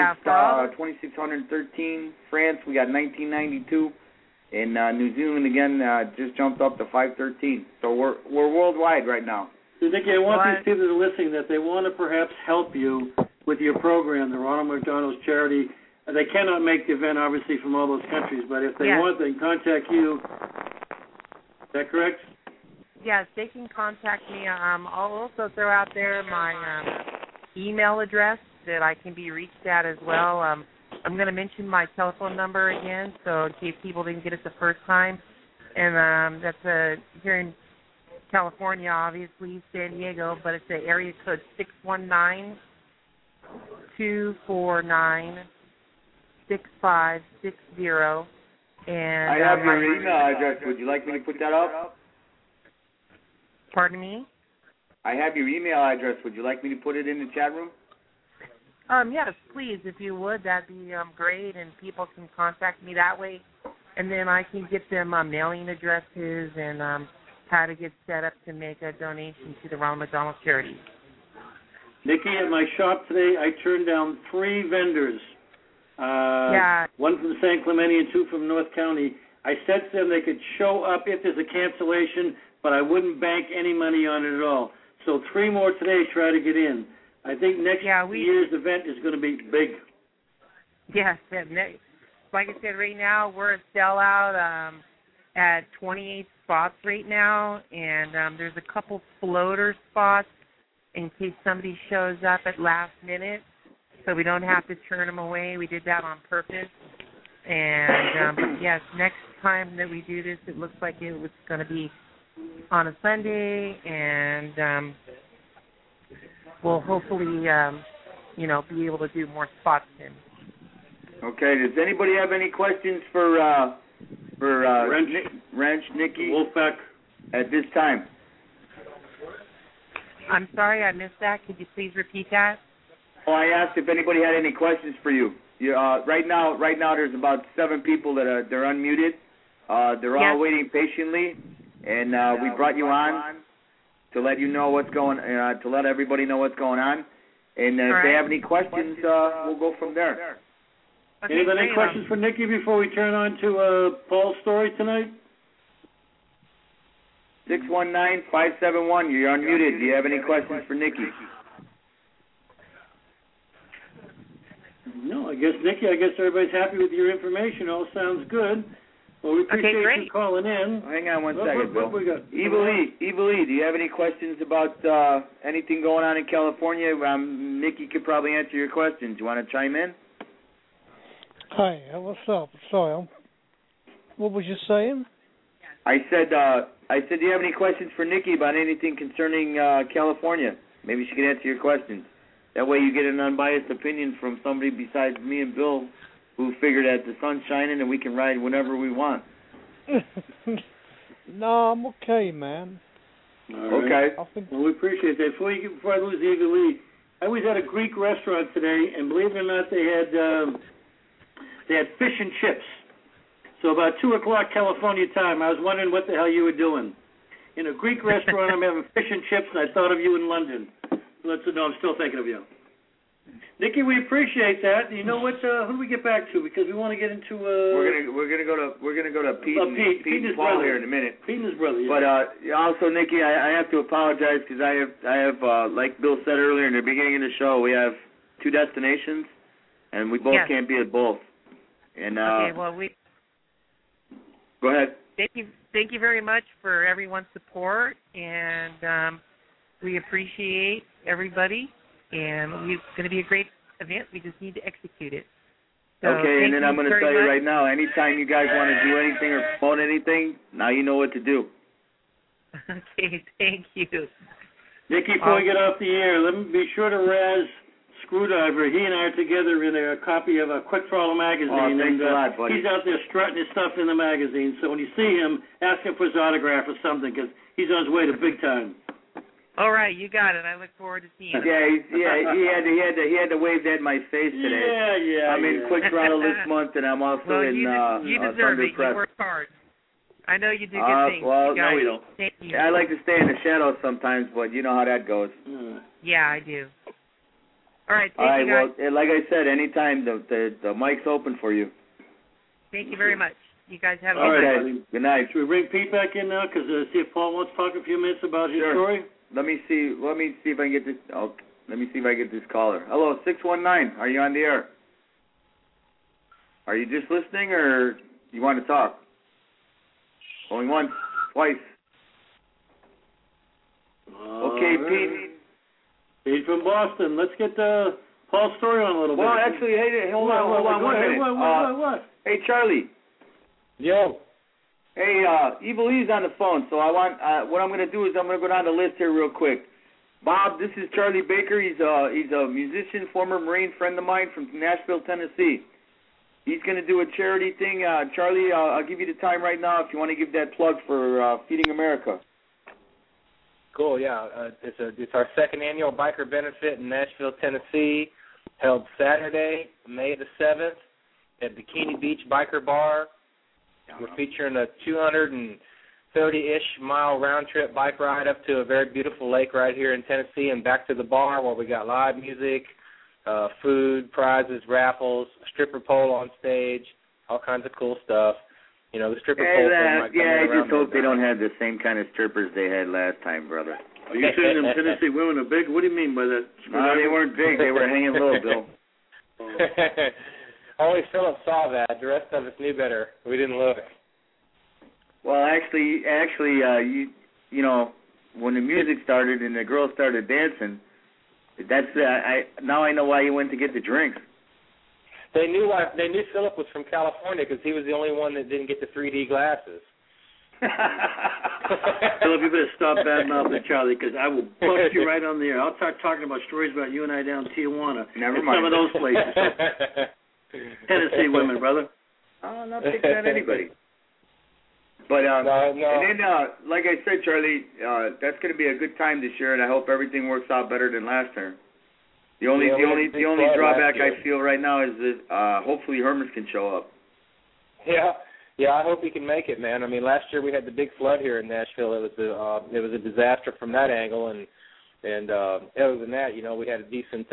2,613. France, we got 1,992. In New Zealand, again, just jumped up to 513. So we're worldwide right now. So, Nikki, I want these people that are listening that they want to perhaps help you with your program, the Ronald McDonald's Charity. They cannot make the event, obviously, from all those countries, but if they want, they can contact you. Is that correct? Yes, they can contact me. I'll also throw out there my email address that I can be reached at as well. I'm going to mention my telephone number again, so in case people didn't get it the first time. And that's here in California, obviously, San Diego, but it's the area code 619-249-6560. And I have your email address. Would you like me to put that up? Pardon me? I have your email address. Would you like me to put it in the chat room? Yes, please, if you would. That'd be great, and people can contact me that way. And then I can get them mailing addresses and how to get set up to make a donation to the Ronald McDonald Charity. Nikki, at my shop today, I turned down 3 vendors. One from San Clemente and 2 from North County. I said to them they could show up if there's a cancellation, but I wouldn't bank any money on it at all. So 3 more today try to get in. I think next year's event is going to be big. Yes, like I said, right now we're a sellout. at 28 spots right now, and there's a couple floater spots in case somebody shows up at last minute, so we don't have to turn them away. We did that on purpose. And, but yes, next time that we do this, it looks like it was going to be on a Sunday, and we'll hopefully, be able to do more spots then. Okay, does anybody have any questions for Wrench, Nikki? Wolfpack. At this time? I'm sorry, I missed that. Could you please repeat that? Oh, I asked if anybody had any questions for you. Right now, there's about 7 people that they're unmuted. They're all waiting patiently, and we brought you on to let you know what's going, to let everybody know what's going on. And if they have any questions, we'll go from there. Okay, Anybody any questions for Nikki before we turn on to Paul's story tonight? 619-571. You're unmuted. Do you have any questions for Nikki? No, I guess everybody's happy with your information. All sounds good. Well, we appreciate you calling in. Hang on one second, Bill. What we got? Evil Lee, do you have any questions about anything going on in California? Nikki could probably answer your questions. You want to chime in? Hi, what's up? Sorry, what was you saying? I said, do you have any questions for Nikki about anything concerning California? Maybe she can answer your questions. That way you get an unbiased opinion from somebody besides me and Bill, who figured that the sun's shining and we can ride whenever we want. No, I'm okay, man. All right. Okay. Well, we appreciate that. Before I lose Evil Lee, I was at a Greek restaurant today, and believe it or not, they had fish and chips. So about 2 o'clock California time, I was wondering what the hell you were doing. In a Greek restaurant, I'm having fish and chips, and I thought of you in London. I'm still thinking of you. Nikki, we appreciate that. You know what? Who do we get back to? Because we want to get into. We're gonna go to Pete and Paul here in a minute. Pete and his brother. Yeah. But also, Nikki, I have to apologize because I have like Bill said earlier in the beginning of the show, we have 2 destinations, and we both can't be at both. And okay, well go ahead. Thank you very much for everyone's support, and we appreciate everybody. And it's going to be a great event. We just need to execute it. So okay, and then I'm going to tell you right now, anytime you guys want to do anything or promote anything, now you know what to do. Okay, thank you. Nikki, before we get off the air, let me be sure to razz Screwdriver. He and I are together in a copy of a Quick Throttle magazine. Oh, thanks a lot, buddy. He's out there strutting his stuff in the magazine. So when you see him, ask him for his autograph or something, because he's on his way to big time. All right, you got it. I look forward to seeing it. Yeah, he had to wave that in my face today. Yeah. I'm in Quick Throttle this month, and I'm also in you deserve it. Press. You work hard. I know you do good things. Well, no, we don't. Thank you. I like to stay in the shadows sometimes, but you know how that goes. Yeah, I do. All right, All right, you guys. well, like I said, anytime the mic's open for you. Thank you very much. You guys have a good night. night. Good night. Should we bring Pete back in now? Because see if Paul wants to talk a few minutes about his story. Let me see if I can get this. Oh, let me see if I get this caller. Hello, 619. Are you on the air? Are you just listening, or you want to talk? Going once, twice. Okay, Pete. Pete from Boston. Let's get Paul's story on a little bit. Well, actually, hey, hold on 1 minute. What? Hey, Charlie. Yo. Hey, Evil Lee's on the phone, so I want what I'm going to do is I'm going to go down the list here real quick. Bob, this is Charlie Baker. He's a musician, former Marine friend of mine from Nashville, Tennessee. He's going to do a charity thing. Charlie, I'll give you the time right now if you want to give that plug for Feeding America. Cool, yeah. It's our second annual biker benefit in Nashville, Tennessee, held Saturday, May the 7th at Bikini Beach Biker Bar. We're featuring a 230-ish mile round-trip bike ride up to a very beautiful lake right here in Tennessee and back to the bar where we got live music, food, prizes, raffles, a stripper pole on stage, all kinds of cool stuff. You know, the stripper pole thing might come I just hope they don't have the same kind of strippers they had last time, brother. Are you saying them Tennessee women are big? What do you mean by that? No, they weren't big. They were hanging low, Bill. Only Philip saw that. The rest of us knew better. We didn't look. Well, actually, you know, when the music started and the girls started dancing, now I know why you went to get the drinks. They knew Philip was from California because he was the only one that didn't get the 3D glasses. Philip, you better stop bad mouthing Charlie, because I will bust you right on the air. I'll start talking about stories about you and I down in Tijuana. Never mind. Some of those places. Tennessee women, brother. I'm not picking at anybody. But no. And then, like I said, Charlie, that's going to be a good time this year, and I hope everything works out better than last time. The only drawback I feel right now is that hopefully Hermes can show up. Yeah, I hope he can make it, man. I mean, last year we had the big flood here in Nashville. It was a disaster from that angle, and other than that, you know, we had a decent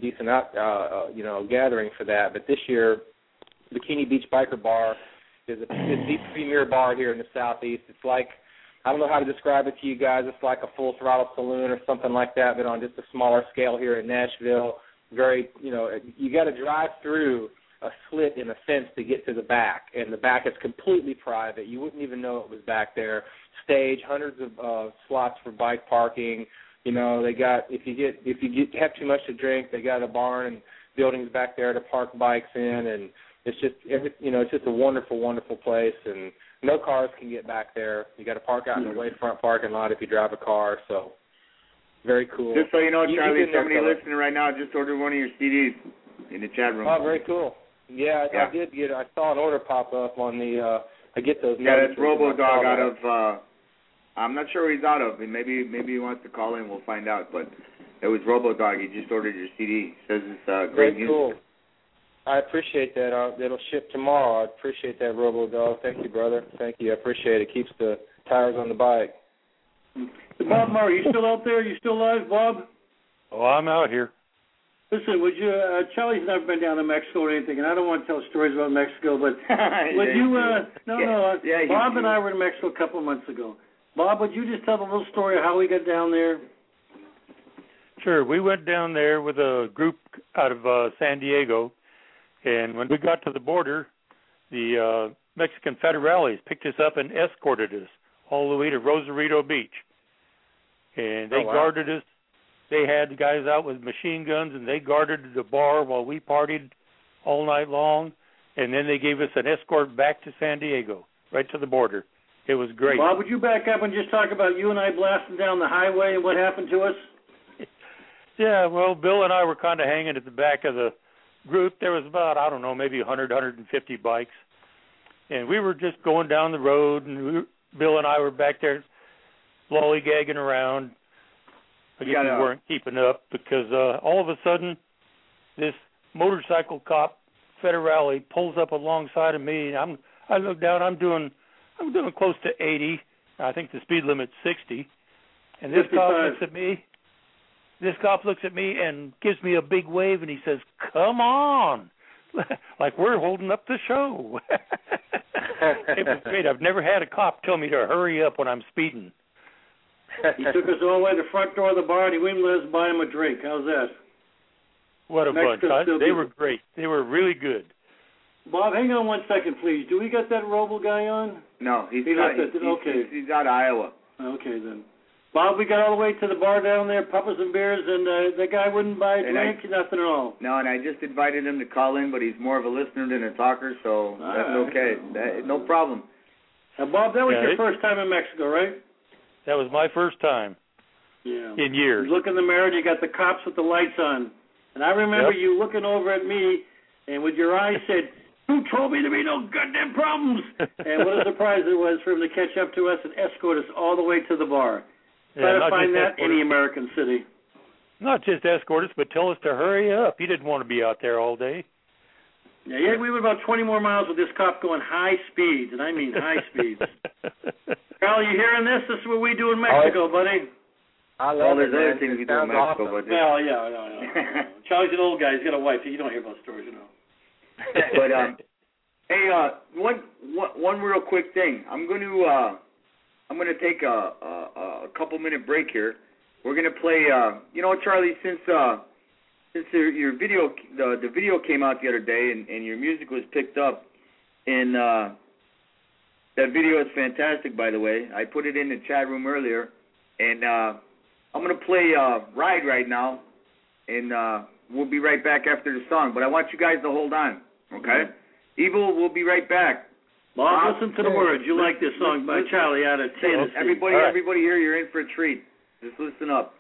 gathering for that. But this year, Bikini Beach Biker Bar is the premier bar here in the Southeast. It's like, I don't know how to describe it to you guys. It's like a full throttle saloon or something like that, but on just a smaller scale here in Nashville. Very, you know, you got to drive through a slit in a fence to get to the back, and the back is completely private. You wouldn't even know it was back there. Stage, hundreds of slots for bike parking. You know, they got if you have too much to drink, they got a barn and buildings back there to park bikes in, and it's just it's just a wonderful, wonderful place, and no cars can get back there. You got to park out in the lakefront parking lot if you drive a car. So very cool. Just so you know, Charlie, somebody listening right now just ordered one of your CDs in the chat room. Oh, very cool. Yeah, I did get. I saw an order pop up on the. I get those. Yeah, that's RoboDog out of. I'm not sure where he's out of. Maybe he wants to call in. We'll find out. But it was RoboDog. He just ordered your CD. Says it's great music. Cool. I appreciate that. It'll ship tomorrow. I appreciate that, RoboDog. Thank you, brother. Thank you. I appreciate it. Keeps the tires on the bike. Bob Murray, you still out there? You still alive, Bob? Oh, I'm out here. Listen, would you? Charlie's never been down to Mexico or anything, and I don't want to tell stories about Mexico, but would you? Bob and I were in Mexico a couple of months ago. Bob, would you just tell the little story of how we got down there? Sure. We went down there with a group out of San Diego, and when we got to the border, the Mexican federales picked us up and escorted us all the way to Rosarito Beach, and they guarded us. They had guys out with machine guns, and they guarded the bar while we partied all night long, and then they gave us an escort back to San Diego, right to the border. It was great. Bob, would you back up and just talk about you and I blasting down the highway and what happened to us? Yeah, well, Bill and I were kind of hanging at the back of the group. There was about, I don't know, maybe 100, 150 bikes, and we were just going down the road, and Bill and I were back there lollygagging around. I guess we weren't keeping up because all of a sudden this motorcycle cop, federale, pulls up alongside of me. And I look down. I'm doing close to 80. I think the speed limit's 60. And this 55. cop looks at me. This cop looks at me and gives me a big wave, and he says, "Come on," like we're holding up the show. It was great. I've never had a cop tell me to hurry up when I'm speeding. He took us all the way to the front door of the bar, and he wouldn't let us buy him a drink. How's that? What a bunch. They were great. They were really good. Bob, hang on 1 second, please. Do we got that Robo guy on? No, he's out of Iowa. Okay, then. Bob, we got all the way to the bar down there, Papas and Beers, and the guy wouldn't buy a drink, nothing at all. No, and I just invited him to call in, but he's more of a listener than a talker, so that's okay. No problem. Now, Bob, that was your first time in Mexico, right? That was my first time in years. You look in the mirror, and you got the cops with the lights on. And I remember you looking over at me, and with your eyes said, "Who told me there be no goddamn problems?" And what a surprise it was for him to catch up to us and escort us all the way to the bar. Try to find that any American city. Not just escort us, but tell us to hurry up. He didn't want to be out there all day. Yeah, we were about 20 more miles with this cop going high speeds, and I mean high speeds. Carl, you hearing this? This is what we do in Mexico, buddy. I love there's other things we do in Mexico, but well, yeah. Charlie's an old guy. He's got a wife. You don't hear about stories, you know. But hey, one real quick thing. I'm going to take a couple minute break here. We're going to play. Charlie, since your video, the video came out the other day, and your music was picked up in That video is fantastic, by the way. I put it in the chat room earlier, and I'm going to play Ride right now, and we'll be right back after the song. But I want you guys to hold on, okay? Evil, we'll be right back. Bob, listen to the words. You like this song by Charlie out of Tennessee. Everybody here, you're in for a treat. Just listen up.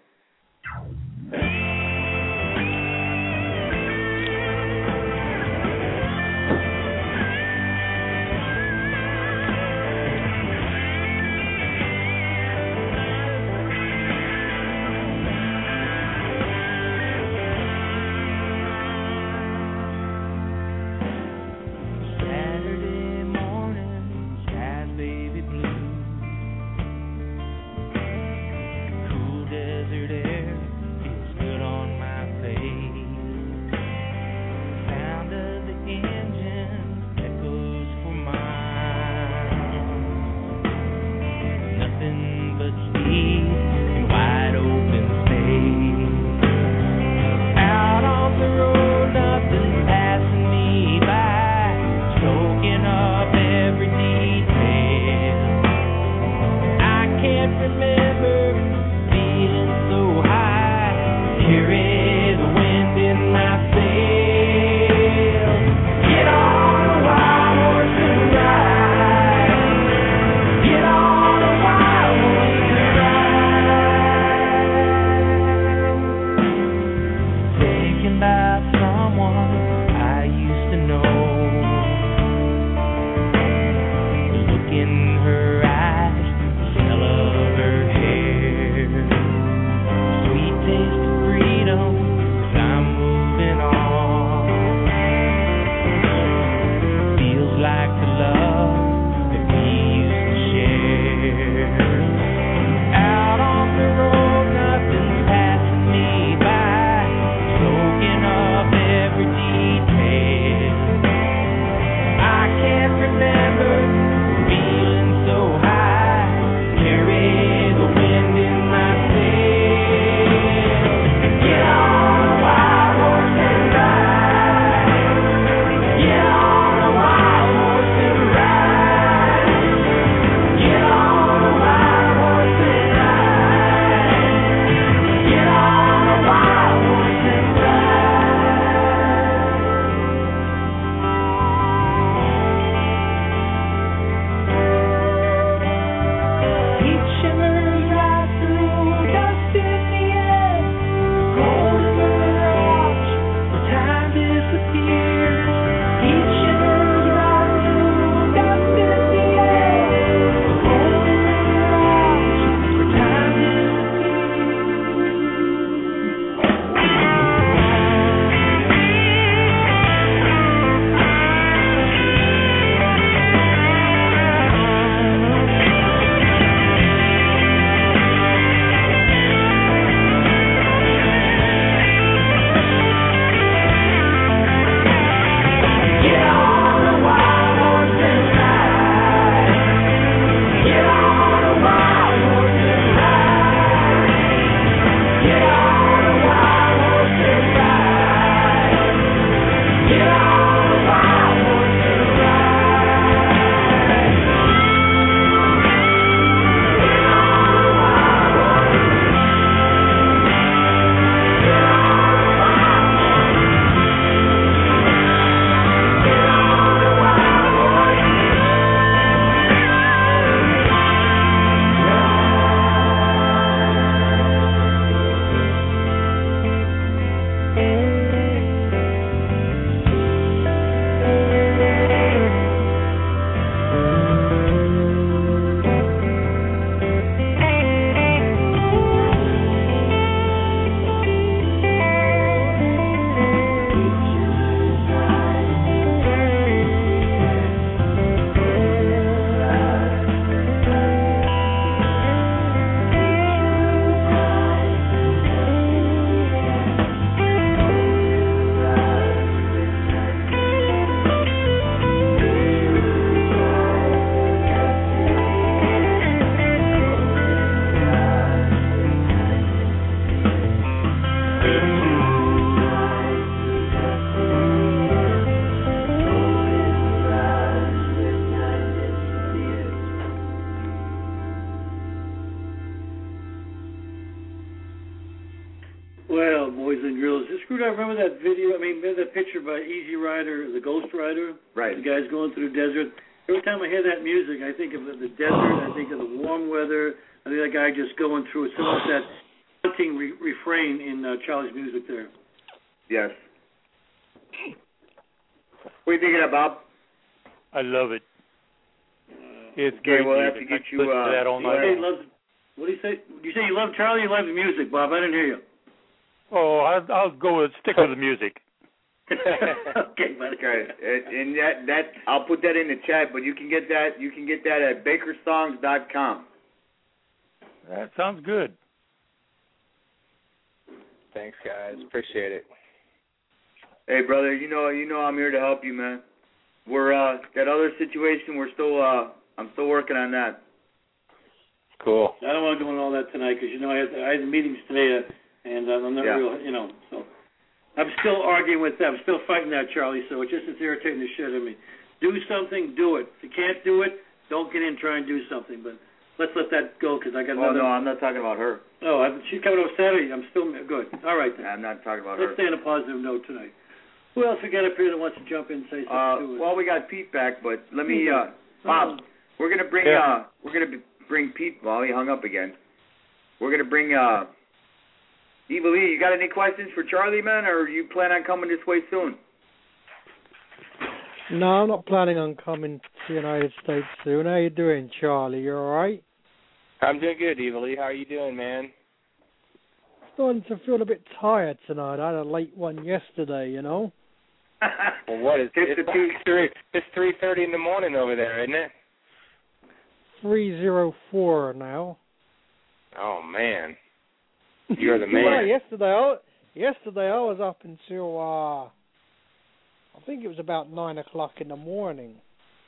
Well, boys and girls, Screwdriver, remember that video? I mean, remember that picture by Easy Rider, the Ghost Rider? Right. The guy's going through the desert. Every time I hear that music, I think of the desert. I think of the warm weather. I think that guy just going through it. Some of that haunting refrain in Charlie's music there. Yes. What are you thinking of, Bob? I love it. It's Okay, great we'll music. have to get I you, listen to that all night Hey, long. what do you say? You say you love Charlie, you love the music, Bob. I didn't hear you. Oh, I'll stick with the music. Okay, buddy. Okay, and that I'll put that in the chat, but you can get that at bakersongs.com. That sounds good. Thanks, guys. Appreciate it. Hey, brother, you know I'm here to help you, man. We're that other situation. We're still I'm still working on that. Cool. I don't want to go into all that tonight because I had meetings today and I'm not real, so I'm still arguing with them. I'm still fighting that, Charlie. So it's irritating the shit out of me. Do something, do it. If you can't do it, don't get in. Try and do something. But let's let that go because I got another. Oh no, I'm not talking about her. Oh, she's coming over Saturday. I'm still good. All right then. I'm not talking about Let's her. stay on a positive note tonight. Who else we got up here that wants to jump in and say something to us? Well, we got Pete back, but let me Bob. We're gonna bring bring Pete. Well, he hung up again. We're gonna bring Eva Lee. You got any questions for Charlie, man, or you plan on coming this way soon? No, I'm not planning on coming to the United States soon. How you doing, Charlie? You all right? I'm doing good, Eva Lee. How are you doing, man? Starting to feel a bit tired tonight. I had a late one yesterday, you know. Well, what is it? It's 3:30 in the morning over there, isn't it? 3:04 now. Oh man, you're the man. Yeah, yesterday I was up until I think it was about 9 o'clock in the morning.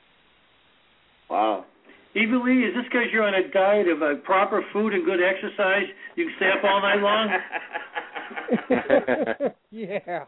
Wow. Eva Lee, is this because you're on a diet of proper food and good exercise? You can stay up all night long? Yeah.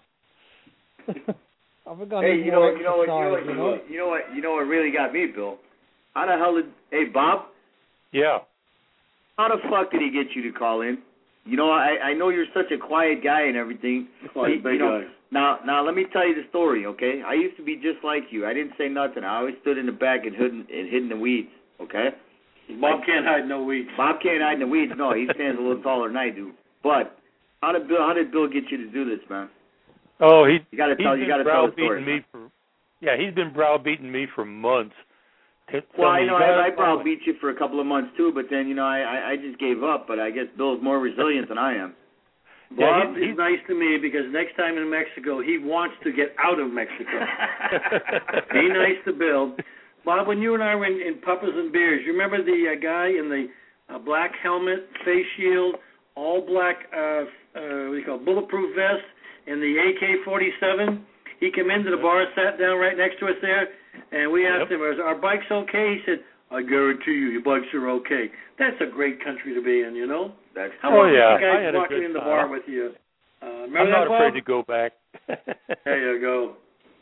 I forgot. Hey, you know what really got me, Bill? How the hell hey, Bob? Yeah. How the fuck did he get you to call in? You know, I know you're such a quiet guy and everything. Quiet big guy. Now let me tell you the story, okay? I used to be just like you. I didn't say nothing. I always stood in the back and hid in the weeds, okay? Bob can't hide no weeds. Bob can't hide in the weeds. No, he stands a little taller than I do. But how did Bill get you to do this, man? Oh, you got to tell the story. He's been browbeating me for months. Well, I know I browbeat you for a couple of months too, but then I just gave up. But I guess Bill's more resilient than I am. Bob is nice to me because next time in Mexico, he wants to get out of Mexico. Be nice to Bill. Bob, when you and I were in Puppers and Beers, you remember the guy in the black helmet, face shield, all black, bulletproof vest, and the AK-47? He came into the bar, sat down right next to us there, and we asked him, "Are our bikes okay?" He said, "I guarantee you, your bikes are okay." That's a great country to be in, you know? How about you guys walking in the bar with you? I'm not afraid to go back. There you go.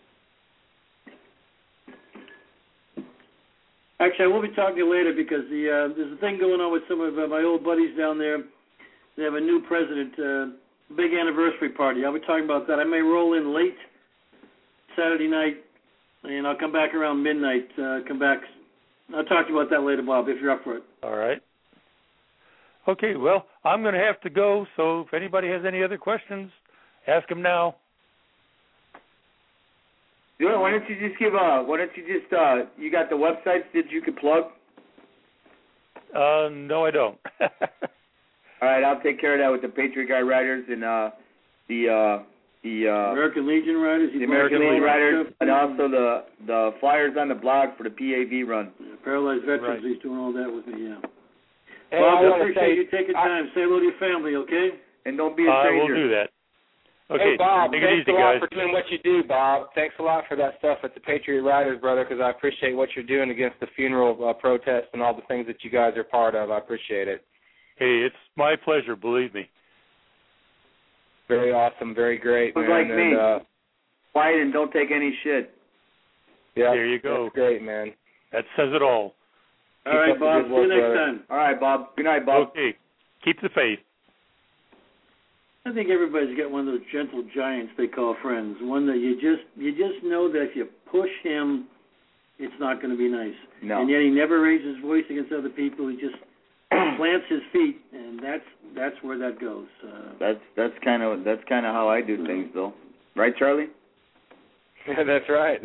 Actually, I will be talking to you later because there's a thing going on with some of my old buddies down there. They have a new president, big anniversary party. I'll be talking about that. I may roll in late Saturday night, and I'll come back around midnight. Come back. I'll talk to you about that later, Bob, if you're up for it. All right. Okay, well, I'm going to have to go, so if anybody has any other questions, ask them now. Yeah, why don't you just you got the websites that you could plug? No, I don't. All right, I'll take care of that with the Patriot Guy Riders and the American Legion Riders. The American Legion Riders, and also the flyers on the blog for the PAV run. Yeah, Paralyzed Veterans, he's doing all that with me, yeah. Hey, Bob, I appreciate you taking time. Say hello to your family, okay? And don't be a stranger. I will do that. Okay, hey, Bob, take it thanks easy, a lot guys. for doing what you do, Bob. Thanks a lot for that stuff at the Patriot Riders, brother, because I appreciate what you're doing against the funeral protests and all the things that you guys are part of. I appreciate it. Hey, it's my pleasure, believe me. Very awesome, very great, man. Like me. Quiet and don't take any shit. Yeah, there you go. That's great, man. That says it all. All right, Bob. See you next time. All right, Bob. Good night, Bob. Okay. Keep the faith. I think everybody's got one of those gentle giants they call friends. One that you just know that if you push him, it's not going to be nice. No. And yet he never raises his voice against other people. He just plants his feet, and that's where that goes. That's kind of how I do things, though. Right, Charlie? Yeah, that's right.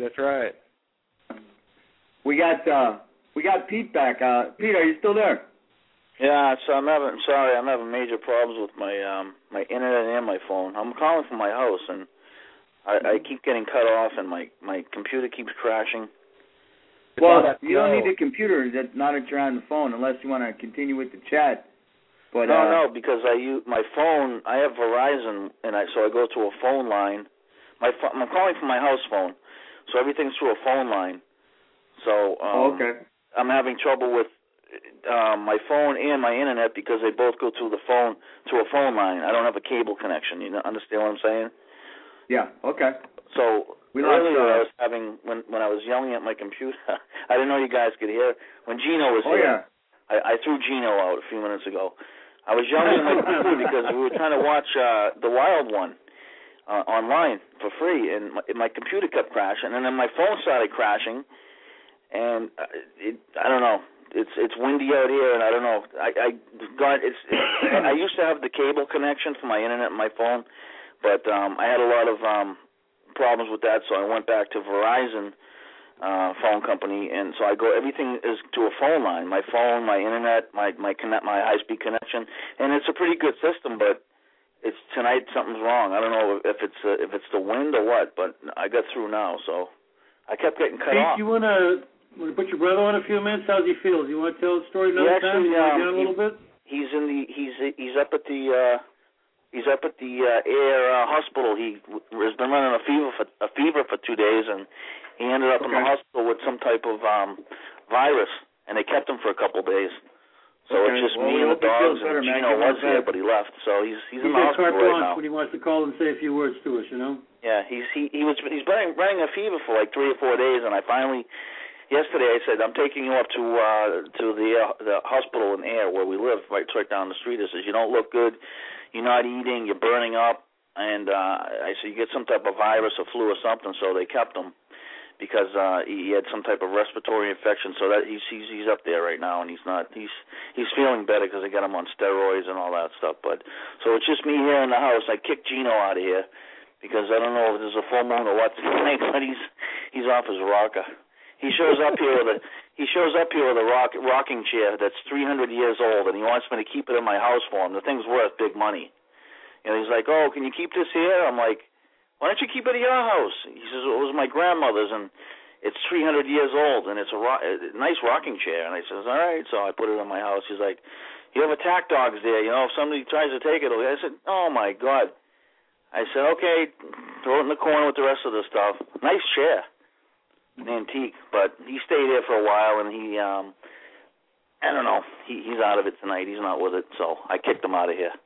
We got Pete back. Pete, are you still there? Yeah, so I'm having major problems with my my internet and my phone. I'm calling from my house, and I keep getting cut off, and my computer keeps crashing. Well, you don't need a computer not that you're on the phone unless you want to continue with the chat. But no, because I use my phone. I have Verizon, and so I go to a phone line. I'm calling from my house phone, so everything's through a phone line. So okay. I'm having trouble with my phone and my internet because they both go to a phone line. I don't have a cable connection. You understand what I'm saying? Yeah. Okay. So earlier I was having when I was yelling at my computer. I didn't know you guys could hear when Gino was here. Yeah. I threw Gino out a few minutes ago. I was yelling at my computer because we were trying to watch The Wild One online for free, and my computer kept crashing, and then my phone started crashing, and I don't know. It's windy out here, and I don't know. I used to have the cable connection for my internet and my phone, but I had a lot of problems with that, so I went back to Verizon phone company, and so everything is to a phone line. My phone, my internet, my high-speed connection, and it's a pretty good system, but tonight something's wrong. I don't know if it's the wind or what, but I got through now, so I kept getting cut off. You want to put your brother on a few minutes? How's he feel? Do you want to tell the story another time? Down a little bit. He's up at the Air hospital. He has been running a fever for 2 days, and he ended up in the hospital with some type of virus, and they kept him for a couple of days. So it's just me and the dogs, and Gino was here, but he left. So he's in the hospital right now. When he wants to call and say a few words to us, you know. Yeah, he's running a fever for like 3 or 4 days, and I finally. Yesterday I said, I'm taking you up to the hospital in Air where we live, right down the street. I says, you don't look good, you're not eating, you're burning up, and I said, you get some type of virus or flu or something, so they kept him because he had some type of respiratory infection, so that he's up there right now, and he's feeling better because they got him on steroids and all that stuff. But so it's just me here in the house. I kicked Gino out of here because I don't know if there's a full moon or what tonight, but he's off his rocker. He shows up here with a rocking chair that's 300 years old, and he wants me to keep it in my house for him. The thing's worth big money. And he's like, "Oh, can you keep this here?" I'm like, "Why don't you keep it at your house?" He says, "It was my grandmother's, and it's 300 years old, and it's a nice rocking chair." And I says, "All right." So I put it in my house. He's like, "You have attack dogs there. You know, if somebody tries to take it away." I said, "Oh my God." I said, "Okay, throw it in the corner with the rest of the stuff." Nice chair. An antique, but he stayed there for a while, and he, I don't know, he's out of it tonight. He's not with it, so I kicked him out of here.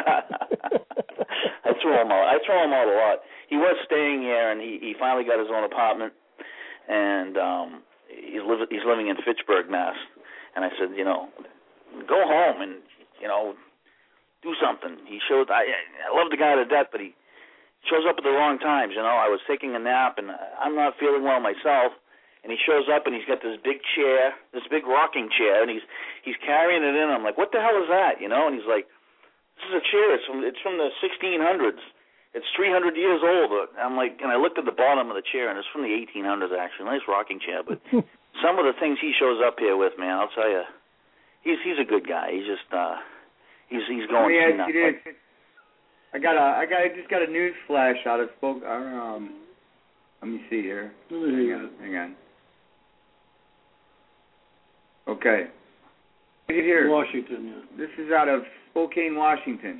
I threw him out. I throw him out a lot. He was staying here, and he finally got his own apartment, and he's living in Fitchburg, Mass. And I said, go home and do something. I love the guy to death, but he shows up at the wrong times, I was taking a nap, and I'm not feeling well myself, and he shows up, and he's got this big chair, this big rocking chair, and he's carrying it in. I'm like, what the hell is that, And he's like, this is a chair. It's from the 1600s. It's 300 years old. I'm like, and I looked at the bottom of the chair, and it's from the 1800s, actually. Nice rocking chair, but some of the things he shows up here with, man, I'll tell you, he's a good guy. He's just, he's going nuts. I just got a news flash out of let me see here. Hang on. Okay. Here. Washington, yeah. This is out of Spokane, Washington.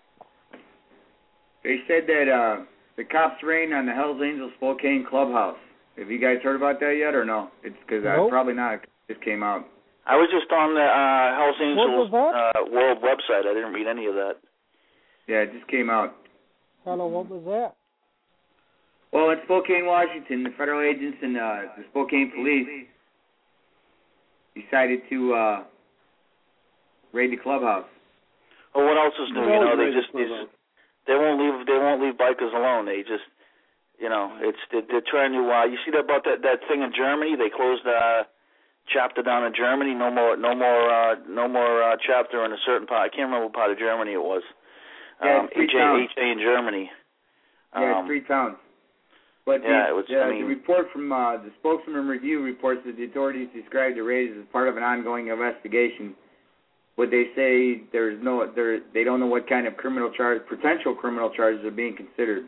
They said that the cops rained on the Hells Angels Spokane clubhouse. Have you guys heard about that yet or no? It's because probably not. It just came out. I was just on the Hells Angels World website. I didn't read any of that. Yeah, it just came out. Hello, what was that? Well, in Spokane, Washington, the federal agents and the Spokane police decided to raid the clubhouse. Well, what else is new? They won't leave bikers alone. They just, they're trying to. You see that about that thing in Germany? They closed chapter down in Germany. No more chapter in a certain part. I can't remember what part of Germany it was. HA in Germany. It's 3 towns. But the report from the Spokesman Review reports that the authorities described the raid as part of an ongoing investigation. But they say they don't know what kind of potential criminal charges are being considered.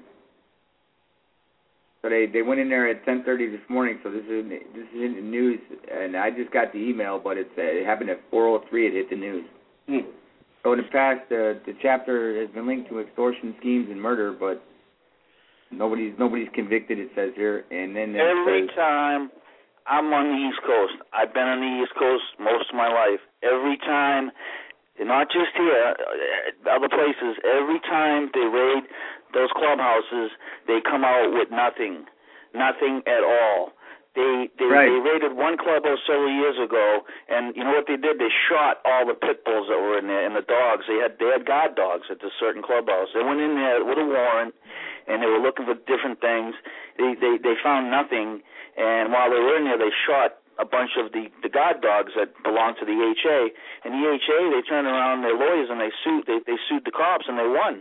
So they went in there at 10:30 this morning. So this is in the news, and I just got the email, but it happened at 4:03. It hit the news. So in the past, the chapter has been linked to extortion schemes and murder, but nobody's convicted. It says here, and then every time I'm on the East Coast, I've been on the East Coast most of my life. Every time, not just here, other places. Every time they raid those clubhouses, they come out with nothing at all. They raided one clubhouse several years ago, and you know what they did? They shot all the pit bulls that were in there and the dogs. They had guard dogs at this certain clubhouse. They went in there with a warrant, and they were looking for different things. They found nothing, and while they were in there, they shot a bunch of the guard dogs that belonged to the HA. And the HA, they turned around, their lawyers, and they sued the cops, and they won.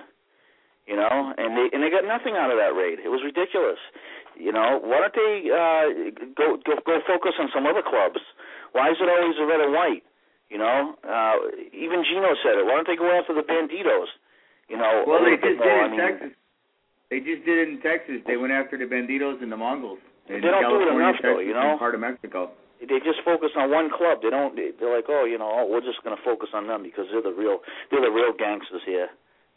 And they got nothing out of that raid. It was ridiculous. Why don't they go focus on some other clubs? Why is it always the red and white? Even Gino said it. Why don't they go after the Banditos? Well, they just did it in Texas. They just did it in Texas. They went after the Banditos and the Mongols. They don't do it enough, Texas, though. Part of Mexico. They just focus on one club. They're like, we're just going to focus on them because they're the real gangsters here.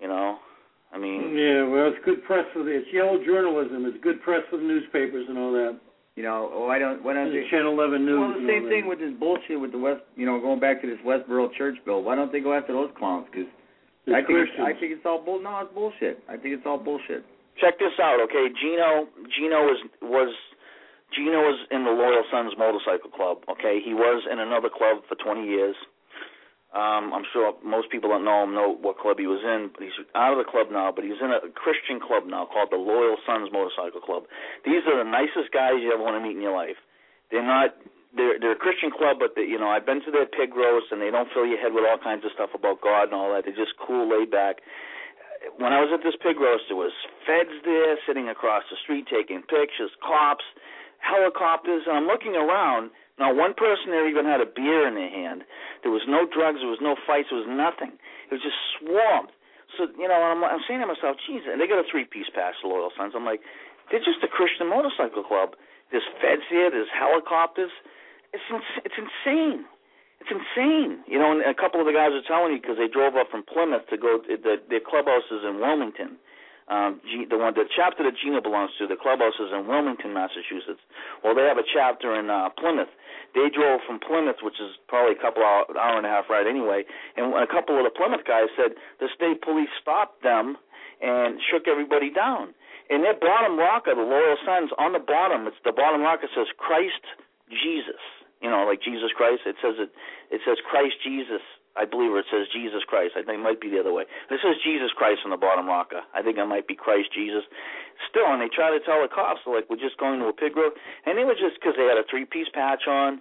I mean. Yeah, well, it's good press for it's yellow journalism. It's good press for the newspapers and all that. Why don't Channel 11 News? Well, the same thing with this bullshit with the West. Going back to this Westboro church bill. Why don't they go after those clowns? Because I think it's all bull. No, it's bullshit. I think it's all bullshit. Check this out, okay? Gino was in the Loyal Sons Motorcycle Club. Okay, he was in another club for 20 years. I'm sure most people that know him know what club he was in, but he's out of the club now, but he's in a Christian club now called the Loyal Sons Motorcycle Club. These are the nicest guys you ever want to meet in your life. They're a Christian club, but I've been to their pig roast, and they don't fill your head with all kinds of stuff about God and all that. They're just cool, laid back. When I was at this pig roast, there was feds there sitting across the street taking pictures, cops, helicopters, and I'm looking around. Now, one person there even had a beer in their hand. There was no drugs. There was no fights. There was nothing. It was just swamped. So, I'm saying to myself, geez, and they got a 3-piece pass, the Loyal Sons. I'm like, they're just a Christian motorcycle club. There's feds here. There's helicopters. It's insane. It's insane. And a couple of the guys are telling me because they drove up from Plymouth to go. Their clubhouse is in Wilmington. The chapter that Gina belongs to, the clubhouse is in Wilmington, Massachusetts. Well, they have a chapter in Plymouth. They drove from Plymouth, which is probably a hour and a half ride anyway, and a couple of the Plymouth guys said the state police stopped them and shook everybody down. And their bottom rocker, the Loyal Sons, on the bottom, the bottom rocker says Christ Jesus. Like Jesus Christ. It says Christ Jesus. I believe it says Jesus Christ. I think it might be the other way. It says Jesus Christ on the bottom rocker. I think it might be Christ Jesus. Still, and they try to tell the cops, like, we're just going to a pig roast. And it was just because they had a 3-piece patch on.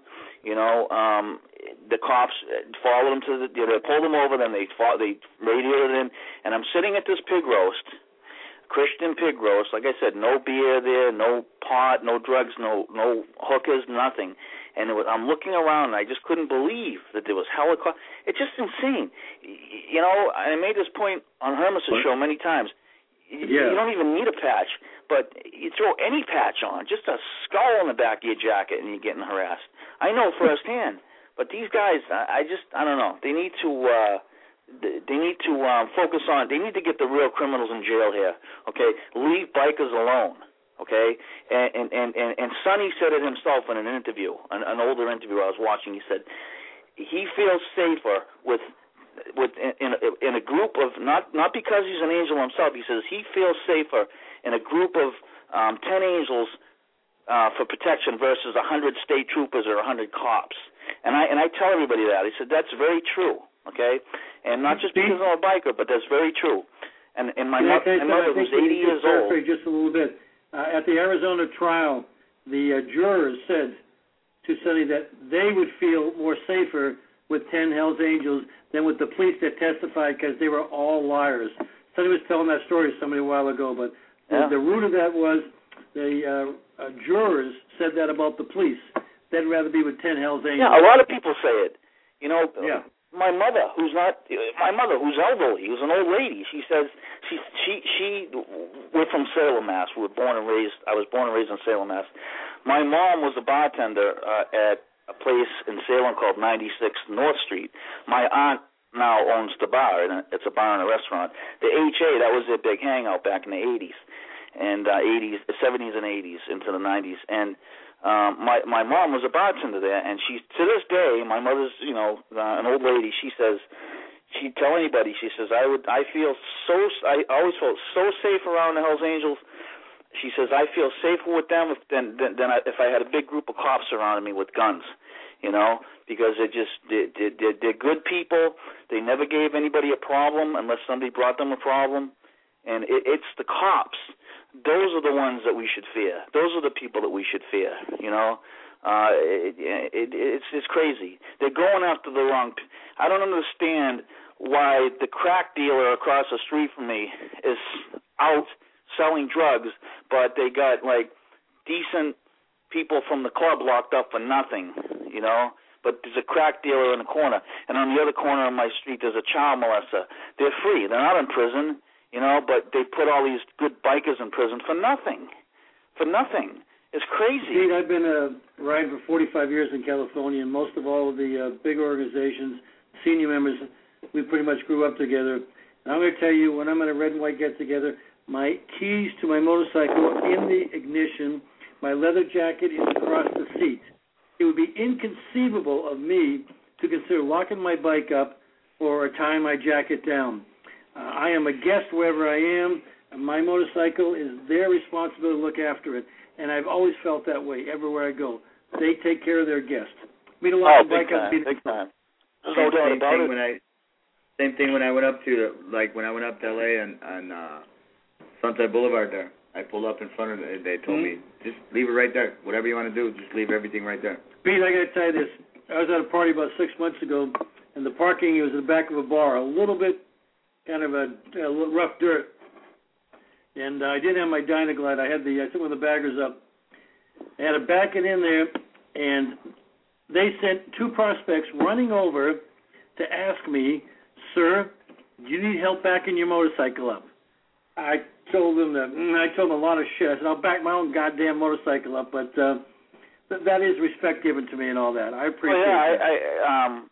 The cops followed them they pulled them over, then they radioed in. And I'm sitting at this pig roast, Christian pig roast. Like I said, no beer there, no pot, no drugs, no hookers, nothing. And I'm looking around, and I just couldn't believe that there was helicopter. It's just insane. I made this point on Hermes' show many times. You don't even need a patch, but you throw any patch on, just a skull on the back of your jacket, and you're getting harassed. I know firsthand. But these guys, I don't know. They need to focus on. They need to get the real criminals in jail here. Okay, leave bikers alone. Okay, and Sonny said it himself in an interview, an older interview I was watching. He said he feels safer in a group of not because he's an angel himself. He says he feels safer in a group of 10 angels for protection versus 100 state troopers or 100 cops. And I tell everybody that. He said that's very true. Okay, and not just because I'm a biker, but that's very true. And my mother, who's 80 years old. Just a little bit. At the Arizona trial, the jurors said to Sonny that they would feel more safer with 10 Hells Angels than with the police that testified because they were all liars. Sonny was telling that story to somebody a while ago, but the root of that was the jurors said that about the police. They'd rather be with 10 Hells Angels. Yeah, a lot of people say it. You know, yeah. My mother, who's elderly, who's an old lady, she says we're from Salem, Mass. I was born and raised in Salem, Mass. My mom was a bartender at a place in Salem called 96 North Street. My aunt now owns the bar, and it's a bar and a restaurant. The HA, that was their big hangout back in the 80s, and 70s and 80s into the 90s, and my mom was a bartender there, and she, to this day, my mother's, an old lady, she says, she'd tell anybody, she says, I always felt so safe around the Hells Angels. She says, I feel safer with them than if I had a big group of cops surrounding me with guns, because they're good people. They never gave anybody a problem unless somebody brought them a problem, and it's the cops. Those are the ones that we should fear. Those are the people that we should fear, It's crazy. They're going after the wrong I don't understand why the crack dealer across the street from me is out selling drugs, but they got, decent people from the club locked up for nothing, But there's a crack dealer in the corner. And on the other corner of my street, there's a child molester. They're free. They're not in prison. But they put all these good bikers in prison for nothing. It's crazy. Pete, I've been riding for 45 years in California, and most of all of the big organizations, senior members, we pretty much grew up together. And I'm going to tell you, when I'm at a red and white get-together, my keys to my motorcycle are in the ignition. My leather jacket is across the seat. It would be inconceivable of me to consider locking my bike up or tying my jacket down. I am a guest wherever I am, and my motorcycle is their responsibility to look after it, and I've always felt that way everywhere I go. They take care of their guests. Me to lock the bike up. Big time. No doubt about it. Same thing when I went up to LA on Sunset Boulevard there. I pulled up in front of it. They told me, just leave it right there. Whatever you want to do, just leave everything right there. Pete, I got to tell you this. I was at a party about 6 months ago, and the parking was in the back of a bar, a little bit kind of a little rough dirt. And I didn't have my Dynaglide. I took one of the baggers up. I had to back it in there, and they sent two prospects running over to ask me, sir, do you need help backing your motorcycle up? I told them a lot of shit. I said, I'll back my own goddamn motorcycle up, but that is respect given to me and all that. I appreciate it.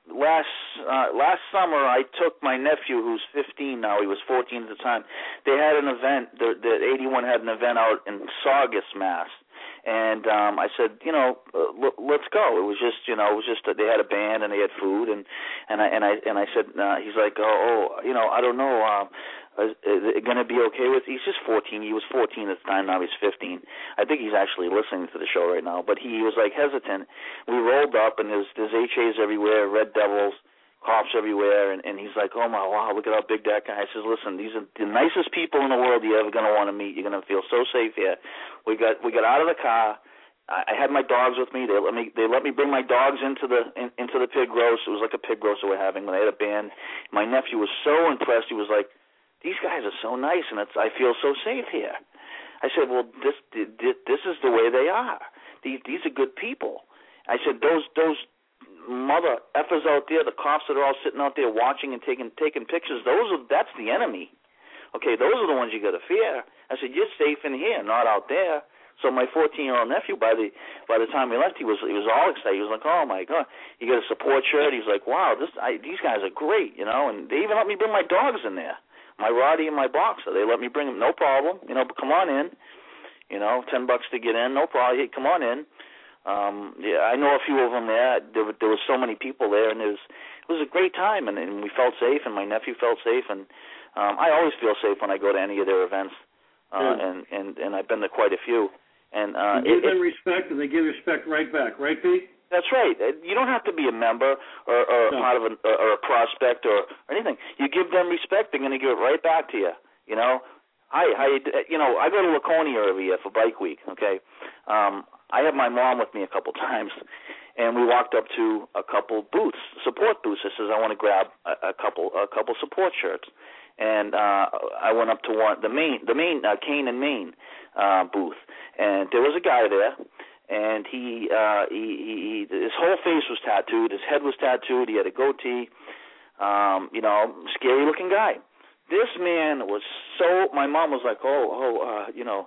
Last summer I took my nephew, who's 15 now. He was 14 at the time. They had an event. The 81 had an event out in Saugus, Mass. And I said, let's go. It was just that they had a band and they had food, and I said, he's like, I don't know. Is it going to be okay with? He's just 14. He was 14 at the time. Now he's 15. I think he's actually listening to the show right now. But he was hesitant. We rolled up, and there's HAs everywhere, Red Devils, cops everywhere, and he's like, oh my wow, look at how big that guy. I says, listen, these are the nicest people in the world you're ever going to want to meet. You're going to feel so safe here. We got out of the car. I had my dogs with me. They let me bring my dogs into the pig roast. It was like a pig roast that we're having. When they had a band, my nephew was so impressed. He was like, these guys are so nice, and I feel so safe here. I said, well, this is the way they are. These are good people. I said, those mother effers out there, the cops that are all sitting out there watching and taking pictures, that's the enemy. Okay, those are the ones you got to fear. I said, you're safe in here, not out there. So my 14-year-old nephew, by the time we left, he was all excited. He was like, oh my God, you got a support shirt. He's like, wow, these guys are great, And they even let me bring my dogs in there. My Roddy and my Boxer, they let me bring them, no problem. Come on in. $10 to get in, no problem. Hey, come on in. I know a few of them there. There were so many people there, and it was a great time, and we felt safe, and my nephew felt safe, and I always feel safe when I go to any of their events, and I've been to quite a few. And you give them respect, and they give respect right back, right, Pete? That's right. You don't have to be a member or part of or a prospect or anything. You give them respect, they're going to give it right back to you. You know, hi, how you? You know, I go to Laconia every year for Bike Week. Okay, I have my mom with me a couple times, and we walked up to a couple booths, support booths. I says I want to grab a couple support shirts, and I went up to the main Kane and Maine booth, and there was a guy there. And he his whole face was tattooed, his head was tattooed, he had a goatee, you know, scary looking guy. This man was so, my mom was like, you know,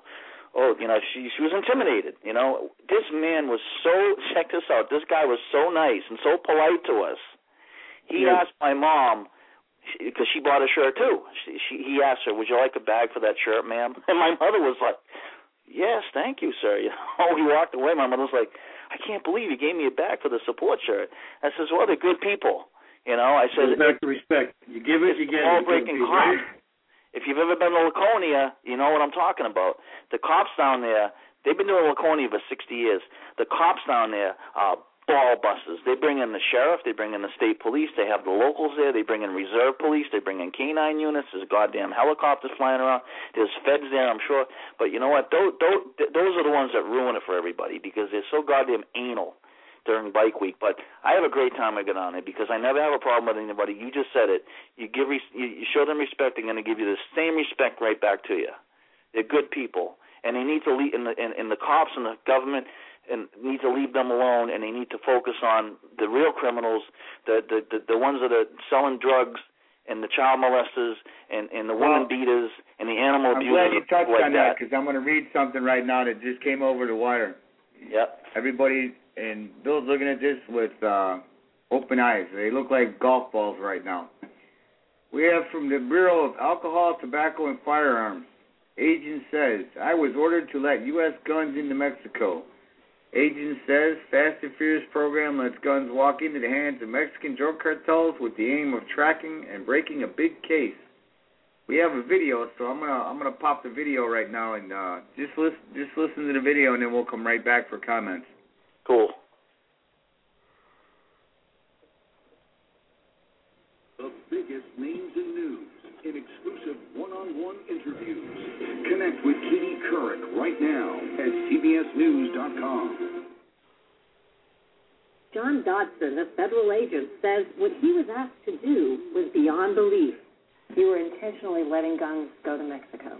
she was intimidated, you know. This man was so, check this out, this guy was so nice and so polite to us. He asked my mom, because she bought a shirt too, he asked her, would you like a bag for that shirt, ma'am? And my mother was like, yes, thank you, sir. You know, he walked away. My mother was like, I can't believe you gave me a bag for the support shirt. I says, well, they're good people. You know, I said, back to respect. You give it, you get it. Law-breaking cops. If you've ever been to Laconia, you know what I'm talking about. The cops down there, they've been doing Laconia for 60 years. The cops down there are ball busters. They bring in the sheriff. They bring in the state police. They have the locals there. They bring in reserve police. They bring in canine units. There's goddamn helicopters flying around. There's feds there, I'm sure. But you know what? Those are the ones that ruin it for everybody because they're so goddamn anal during Bike Week. But I have a great time I get on it because I never have a problem with anybody. You just said it. You show them respect. They're going to give you the same respect right back to you. They're good people, and they need to lead in the cops and the government. And need to leave them alone, and they need to focus on the real criminals, the ones that are selling drugs, and the child molesters, and the woman beaters, and the animal abusers. I'm glad you touched on that because I'm going to read something right now that just came over the wire. Yep. Everybody, and Bill's looking at this with open eyes. They look like golf balls right now. We have from the Bureau of Alcohol, Tobacco, and Firearms. Agent says, I was ordered to let U.S. guns into Mexico. Agent says Fast and Furious program lets guns walk into the hands of Mexican drug cartels with the aim of tracking and breaking a big case. We have a video, so I'm gonna pop the video right now and just listen to the video, and then we'll come right back for comments. Cool. The biggest names in news in exclusive one-on-one interviews. Connect with Katie Couric right now at CBSNews.com. John Dodson, a federal agent, says what he was asked to do was beyond belief. You were intentionally letting guns go to Mexico.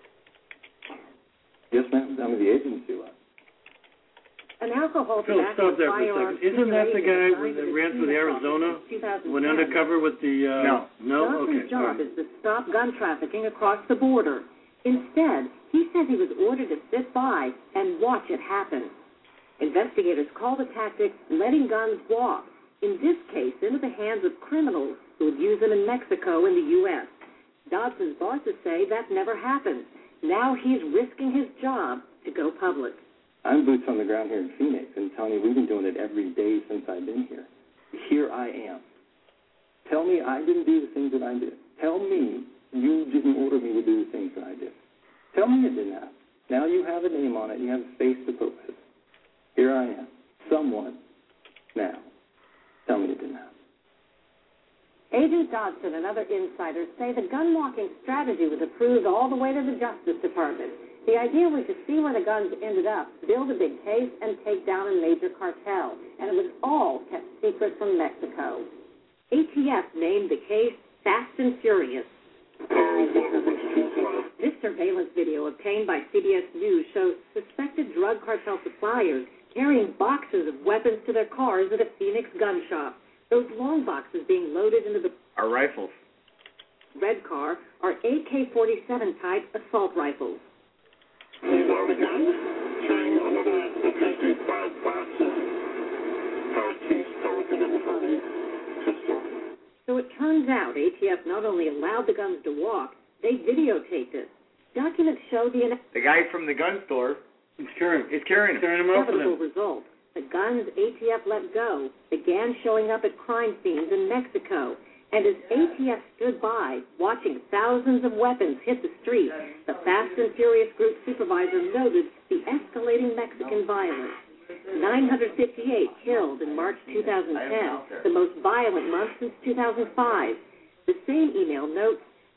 Yes, ma'am. Some of the agency was. An alcohol, Phil, stop there for a second. Isn't that the guy that ran through Arizona? Went undercover with the... No? Okay. Johnson's job is to stop gun trafficking across the border. Instead, he says he was ordered to sit by and watch it happen. Investigators call the tactic letting guns walk, in this case into the hands of criminals who would use them in Mexico and the U.S. Dodson's bosses say that never happened. Now he's risking his job to go public. I'm boots on the ground here in Phoenix, and Tony, we've been doing it every day since I've been here. Here I am. Tell me I didn't do the things that I did. Tell me you didn't order me to do the things that I did. Tell me it didn't happen. Now you have a name on it, you have a face to put with it. Here I am. Someone. Now. Tell me it didn't happen. Agent Dodson and other insiders say the gun-walking strategy was approved all the way to the Justice Department. The idea was to see where the guns ended up, build a big case, and take down a major cartel. And it was all kept secret from Mexico. ATF named the case Fast and Furious. This surveillance video obtained by CBS News shows suspected drug cartel suppliers carrying boxes of weapons to their cars at a Phoenix gun shop. Those long boxes being loaded into the rifles. Red car are AK-47 type assault rifles. So it turns out ATF not only allowed the guns to walk, they videotaped it. Documents show the guy from the gun store is carrying them over them. Result. The guns ATF let go began showing up at crime scenes in Mexico. And as ATF stood by, watching thousands of weapons hit the street, the Fast and Furious Group supervisor noted the escalating Mexican violence. 958 killed in March 2010, the most violent month since 2005. The same email notes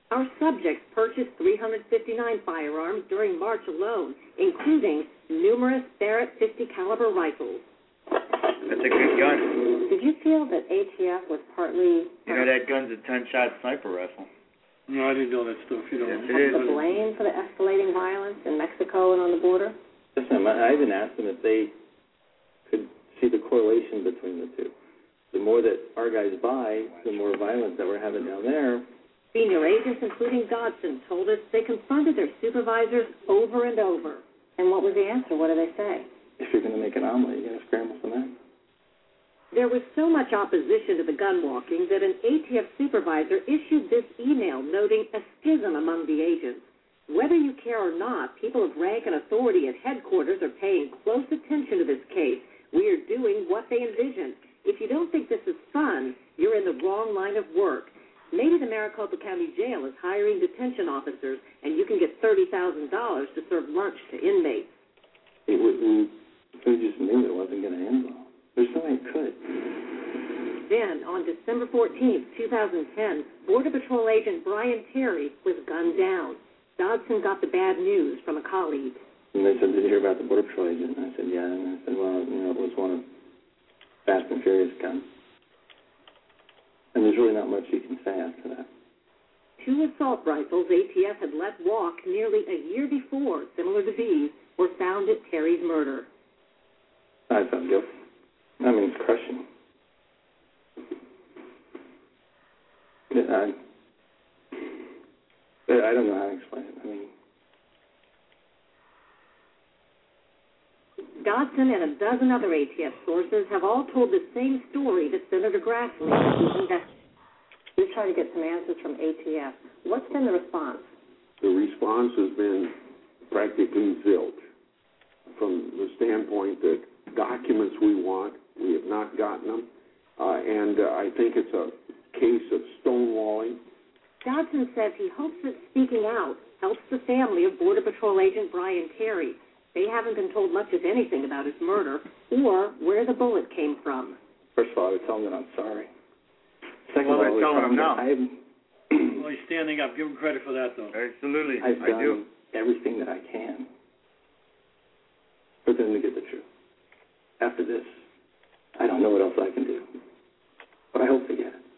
Our subjects purchased 359 firearms during March alone, including numerous Barrett 50 caliber rifles. That's a good gun. Did you feel that ATF was partly... You know, that gun's a 10-shot sniper rifle. No, I didn't know that stuff. You know. Yes, it is. ...to blame for the escalating violence in Mexico and on the border? Listen, I even asked them if they could see the correlation between the two. The more that our guys buy, the more violence that we're having down there. Senior agents, including Dodson, told us they confronted their supervisors over and over. And what was the answer? What did they say? If you're going to make an omelet, you got to scramble some eggs. There was so much opposition to the gun walking that an ATF supervisor issued this email noting a schism among the agents. Whether you care or not, people of rank and authority at headquarters are paying close attention to this case. We are doing what they envisioned. If you don't think this is fun, you're in the wrong line of work. Maybe the Maricopa County Jail is hiring detention officers, and you can get $30,000 to serve lunch to inmates. We just knew it wasn't going to end well. There's no way it could. Then, on December 14, 2010, Border Patrol agent Brian Terry was gunned down. Dodson got the bad news from a colleague. And they said, did you hear about the Border Patrol agent? And I said, yeah. And I said, well, it was one of Fast and Furious guns. And there's really not much you can say after that. 2 assault rifles ATF had let walk nearly a year before, similar to these, were found at Terry's murder. I felt guilty. I mean, it's crushing. I don't know how to explain it. I mean, Dodson and a dozen other ATF sources have all told the same story to Senator Grassley. We try to get some answers from ATF. What's been the response? The response has been practically zilch, from the standpoint that documents we want, we have not gotten them, and I think it's a case of stonewalling. Dodson says he hopes that speaking out helps the family of Border Patrol agent Brian Terry. They haven't been told much, if anything, about his murder or where the bullet came from. First of all, I would tell him that I'm sorry. Second Well, of all, they're telling him now. Well, he's standing up. Give him credit for that, though. Absolutely. I've I done do. everything that I can for them to get the truth. After this, I don't know what else I can do, but I hope they get it.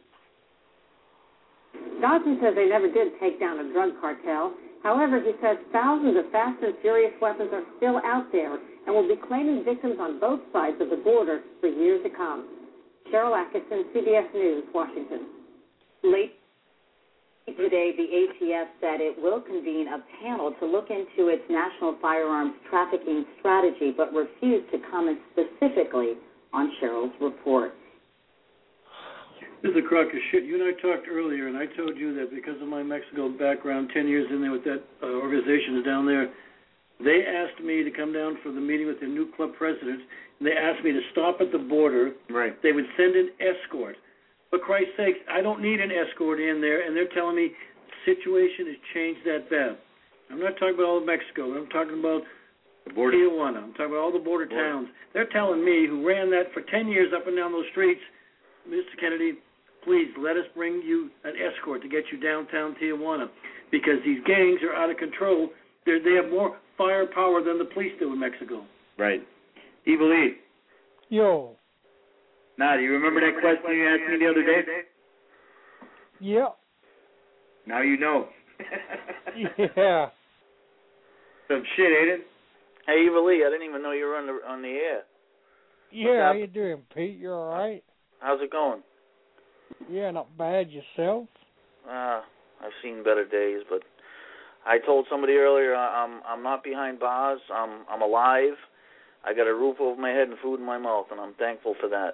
Dodson says they never did take down a drug cartel. However, he says thousands of fast and furious weapons are still out there and will be claiming victims on both sides of the border for years to come. Cheryl Atkinson, CBS News, Washington. Late today, the ATF said it will convene a panel to look into its national firearms trafficking strategy, but refused to comment specifically on Cheryl's report. This is a crock of shit. You and I talked earlier, and I told you that because of my Mexico background, 10 years in there with that organization down there, they asked me to come down for the meeting with their new club president, and they asked me to stop at the border. Right. They would send an escort. For Christ's sake, I don't need an escort in there, and they're telling me the situation has changed that bad. I'm not talking about all of Mexico. I'm talking about the border. Tijuana. I'm talking about all the border towns. They're telling me, who ran that for 10 years up and down those streets, Mr. Kennedy, please let us bring you an escort to get you downtown Tijuana, because these gangs are out of control. They have more firepower than the police do in Mexico. Right. Evil E. Yo. Now, do you remember that question you asked me the other day? Yeah. Now you know. Yeah. Some shit, ain't it? Hey, Evil E, I didn't even know you were on the air. Yeah, how you doing, Pete? You all right? How's it going? Yeah, not bad. Yourself? I've seen better days, but I told somebody earlier I'm not behind bars. I'm alive. I got a roof over my head and food in my mouth, and I'm thankful for that.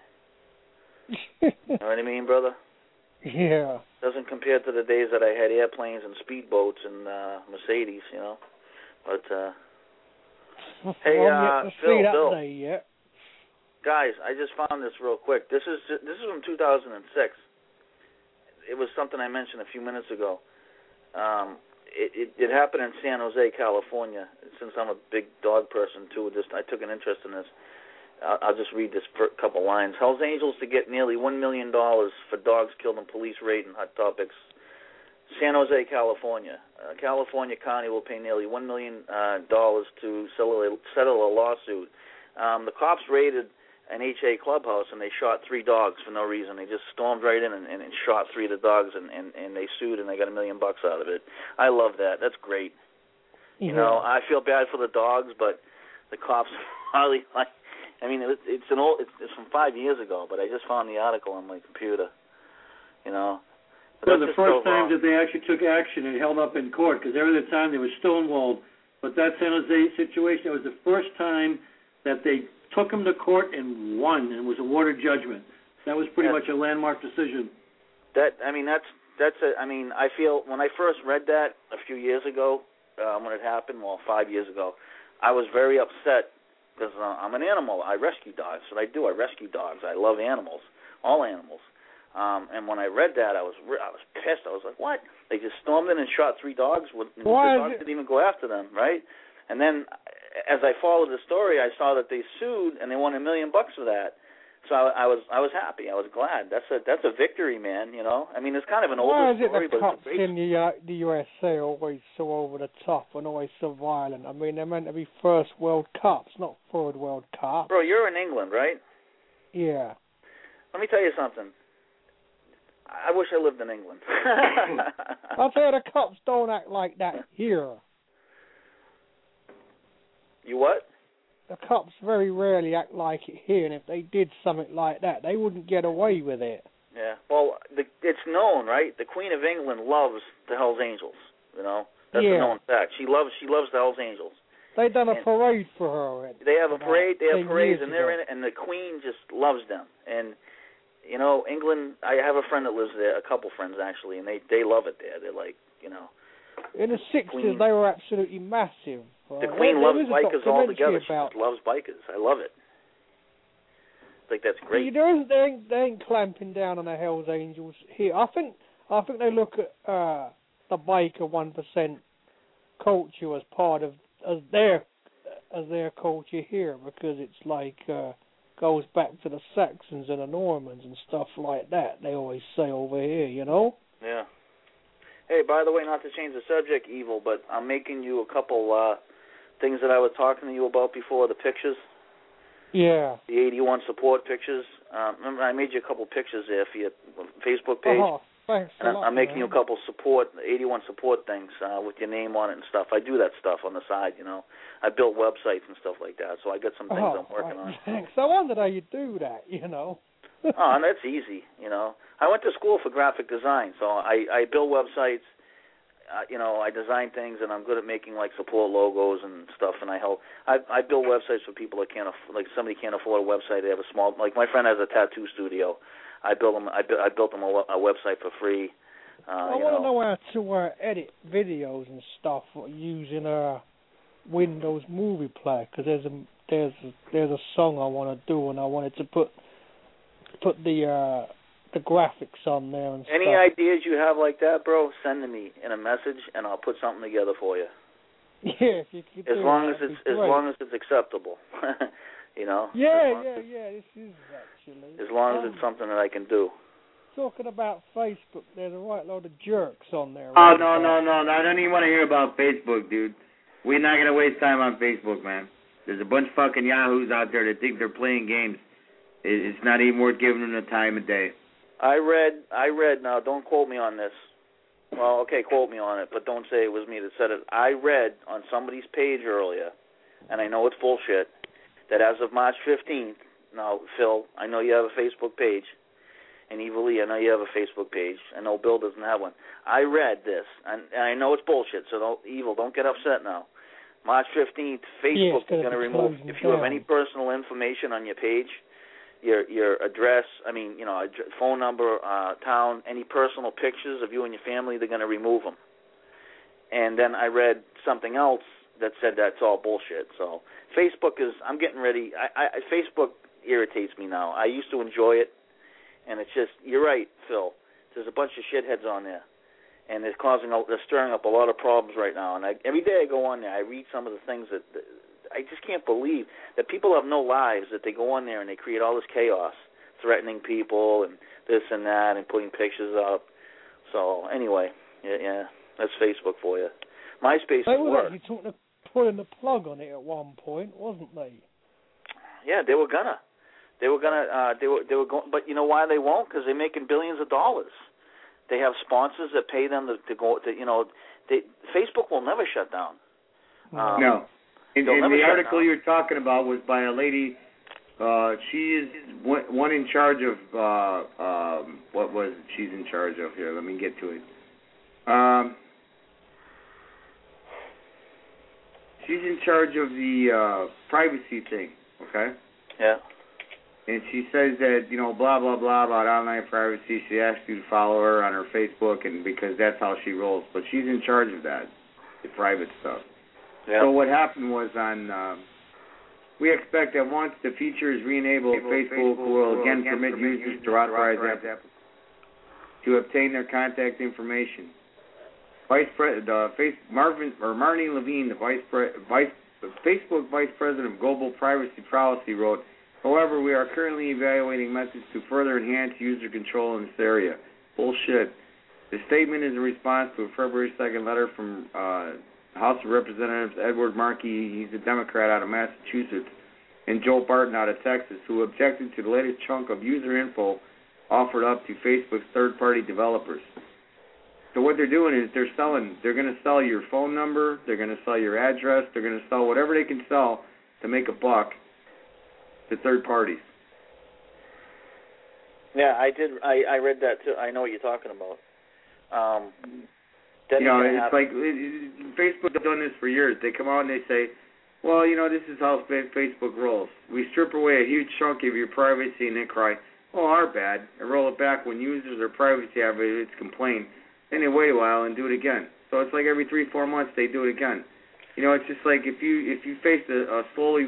You know what I mean, brother? Yeah. Doesn't compare to the days that I had airplanes and speedboats and Mercedes, you know. But hey, I'm yet to see that Bill. day yet. Guys, I just found this real quick. This is from 2006. It was something I mentioned a few minutes ago. It happened in San Jose, California. Since I'm a big dog person too, I took an interest in this. I'll just read this couple lines. Hell's Angels to get nearly $1 million for dogs killed in police raid in Hot Topics San Jose, California. California County will pay nearly $1 million to settle a lawsuit. The cops raided an HA clubhouse and they shot 3 dogs for no reason. They just stormed right in and shot 3 of the dogs and they sued and they got $1 million out of it. I love that. That's great. Yeah. You know, I feel bad for the dogs, but the cops probably like. I mean, it's from 5 years ago, but I just found the article on my computer. You know. Well, the first time that they actually took action and held up in court, because every other time they were stonewalled. But that San Jose situation, it was the first time that they took him to court and won and was awarded judgment. That was pretty much a landmark decision. I feel when I first read that a few years ago, when it happened, 5 years ago, I was very upset because I'm an animal. I rescue dogs. That's what I do. I rescue dogs. I love animals, all animals. And when I read that, I was pissed. I was like, what? They just stormed in and shot 3 dogs. The dogs didn't even go after them, right? And then as I followed the story, I saw that they sued and they won $1 million for that. So I was happy. I was glad. That's a victory, man. You know. I mean, it's kind of an older story, but it's a great. Why is it the USA always so over the top and always so violent? I mean, they're meant to be first world cups, not third world cups. Bro, you're in England, right? Yeah. Let me tell you something. I wish I lived in England. I'll tell you, the cops don't act like that here. You what? The cops very rarely act like it here, and if they did something like that, they wouldn't get away with it. Yeah. Well, it's known, right? The Queen of England loves the Hells Angels. You know, that's a known fact. She loves the Hells Angels. They done a parade for her. They have a parade. They have parades, and they're ago. in it. And the Queen just loves them. And you know, England. I have a friend that lives there. A couple friends actually, and they love it there. They're like, you know. In the 60s, they were absolutely massive. The Queen loves bikers altogether. She just loves bikers. I love it. I think that's great. They ain't clamping down on the Hells Angels here. I think they look at the biker 1% culture as part of their culture here, because it's like goes back to the Saxons and the Normans and stuff like that. They always say over here, you know. Yeah. Hey, by the way, not to change the subject, Evil, but I'm making you a couple things that I was talking to you about before, the pictures. Yeah. The 81 support pictures. Remember, I made you a couple pictures there for your Facebook page. Oh, thanks a lot, I'm making you a couple 81 support things with your name on it and stuff. I do that stuff on the side, you know. I build websites and stuff like that, so I got some things I'm working on. Thanks. I wondered how you do that, you know. Oh, and that's easy, you know. I went to school for graphic design, so I build websites. You know, I design things, and I'm good at making like support logos and stuff. And I build websites for people that can't somebody can't afford a website. They have a small, like my friend has a tattoo studio. I built them a website for free. I want to know how to edit videos and stuff using Windows Movie Player, because there's a song I want to do, and I wanted to put the graphics on there and stuff. Any ideas you have like that, bro? Send to me in a message, and I'll put something together for you. Yeah, if you could. As long as it's acceptable, you know. Yeah. This is actually. As long as it's something that I can do. Talking about Facebook, there's a right load of jerks on there. Oh no! I don't even want to hear about Facebook, dude. We're not gonna waste time on Facebook, man. There's a bunch of fucking yahoos out there that think they're playing games. It's not even worth giving them the time of day. I read, now don't quote me on this. Well, okay, quote me on it, but don't say it was me that said it. I read on somebody's page earlier, and I know it's bullshit, that as of March 15th, now, Phil, I know you have a Facebook page, and Evil Lee, I know you have a Facebook page. I know Bill doesn't have one. I read this, and I know it's bullshit, so don't get upset now. March 15th, Facebook is going to remove, if you have any personal information on your page, your address, phone number, town, any personal pictures of you and your family, they're going to remove them. And then I read something else that said that's all bullshit. So Facebook I'm getting ready. Facebook irritates me now. I used to enjoy it, and it's just, you're right, Phil. There's a bunch of shitheads on there, and they're stirring up a lot of problems right now. And every day I go on there, I read some of the things that I just can't believe that people have no lives, that they go on there and they create all this chaos, threatening people and this and that and putting pictures up. So anyway, Yeah, that's Facebook for you. MySpace They is were worse. actually talking of pulling the plug on it at one point, wasn't they? Yeah, they were gonna. They were going, but you know why they won't? Because they're making billions of dollars. They have sponsors that pay them to go. Facebook will never shut down. No. And the article you're talking about was by a lady. She is one in charge of what was it she's in charge of here? Let me get to it. She's in charge of the privacy thing. Okay. Yeah. And she says that, blah, blah, blah about online privacy. She asked you to follow her on her Facebook, and because that's how she rolls. But she's in charge of that, the private stuff. Yeah. So what happened was we expect that once the feature is re-enabled, Facebook will again permit users to authorize apps to obtain their contact information. Marnie Levine, the Facebook Vice President of Global Privacy Policy, wrote, "However, we are currently evaluating methods to further enhance user control in this area." Bullshit. The statement is a response to a February 2nd letter from House of Representatives Edward Markey, he's a Democrat out of Massachusetts, and Joe Barton out of Texas, who objected to the latest chunk of user info offered up to Facebook's third-party developers. So what they're doing is they're going to sell your phone number, they're going to sell your address, they're going to sell whatever they can sell to make a buck to third parties. Yeah, I did. I read that too. I know what you're talking about. It's like Facebook has done this for years. They come out and they say, well, this is how Facebook rolls. We strip away a huge chunk of your privacy and then cry, oh, our bad, and roll it back when users or privacy advocates complain. Then they wait a while and do it again. So it's like every 3-4 months they do it again. It's just like if you face a slowly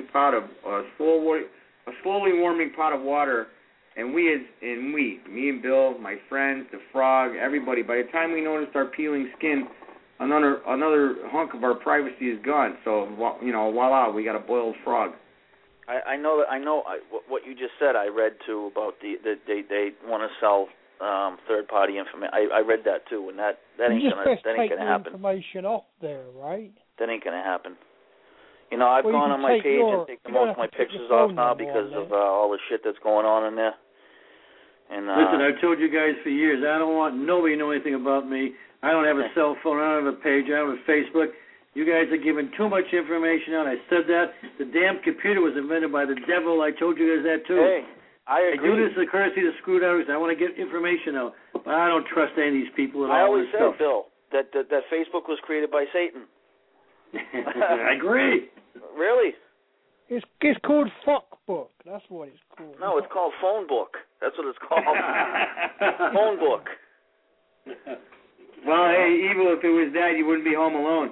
warming pot of water, and me and Bill, my friends, the frog, everybody, by the time we notice our peeling skin, another hunk of our privacy is gone. So voila, we got a boiled frog. I know what you just said. I read too about they want to sell third-party information. I read that too, and that ain't gonna happen. Information off there, right? That ain't gonna happen. I've gone on my page and taken most of my pictures off now because of all the shit that's going on in there. And listen, I've told you guys for years, I don't want nobody to know anything about me. I don't have a cell phone. I don't have a page. I don't have a Facebook. You guys are giving too much information out. I said that. The damn computer was invented by the devil. I told you guys that too. Hey, I agree. I do this as a courtesy to screwdrivers. I want to get information out, but I don't trust any of these people at all. I always said, Bill, that Facebook was created by Satan. I agree. Really? It's called Fuckbook. That's what it's called. No, it's called Phone Book. That's what it's called. Phone Book. Well, hey, Evil, if it was that, you wouldn't be home alone.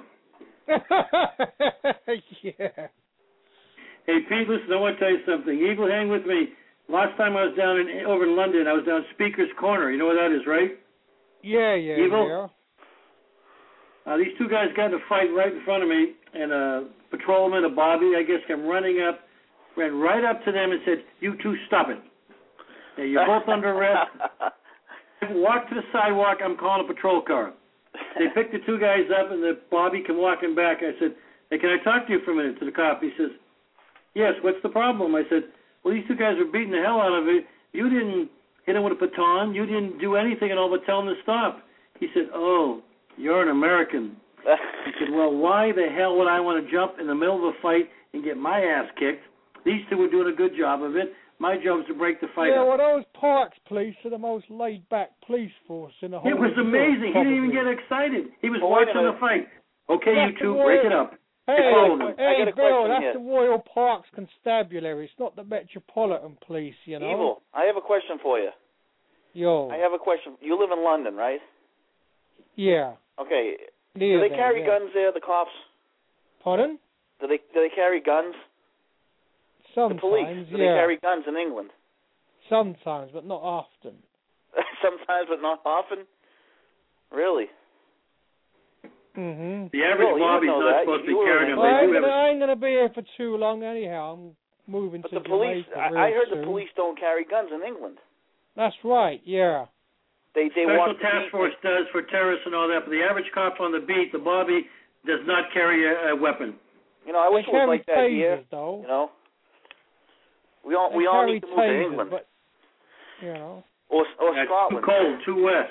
Yeah. Hey, Pete, listen, I want to tell you something. Evil, hang with me. Last time I was down over in London, I was down Speaker's Corner. You know where that is, right? Yeah. Evil? Yeah. These two guys got in a fight right in front of me, and a patrolman, a Bobby, I guess, came running up, ran right up to them and said, "You two, stop it. Hey, you're both under arrest." Walk to the sidewalk. I'm calling a patrol car. They picked the two guys up, and the Bobby came walking back. I said, "Hey, can I talk to you for a minute?" To the cop. He says, "Yes, what's the problem?" I said, "Well, these two guys were beating the hell out of it. You didn't hit him with a baton. You didn't do anything at all but tell him to stop." He said, "Oh, you're an American." He said, "Well, why the hell would I want to jump in the middle of a fight and get my ass kicked? These two were doing a good job of it. My job is to break the fight up." Well, those Parks police are the most laid-back police force in the whole world. It was amazing. He didn't even get excited. He was watching the fight. Okay, that's you two, break it up. Hey, I got a Bill, question that's here. the Royal Parks Constabulary. It's not the Metropolitan Police, you know. Evil, I have a question for you. Yo. I have a question. You live in London, right? Yeah. Okay. Near do they carry guns there, the cops? Pardon? Do they carry guns? Sometimes, the police, do they carry guns in England? Sometimes, but not often. Sometimes, but not often? Really? Mm-hmm. The average Bobby's not supposed to be carrying them. I ain't going to be here for too long anyhow. I'm moving but to the police, Jamaica I heard soon. the police don't carry guns in England. That's right, yeah. They Special walk the task beat. force does for terrorists and all that, but the average cop on the beat, the Bobby, does not carry a weapon. You know, I wish it was like that here. Though. You know, we all need to move to England, but, you know, or That's Scotland. Too cold, too wet.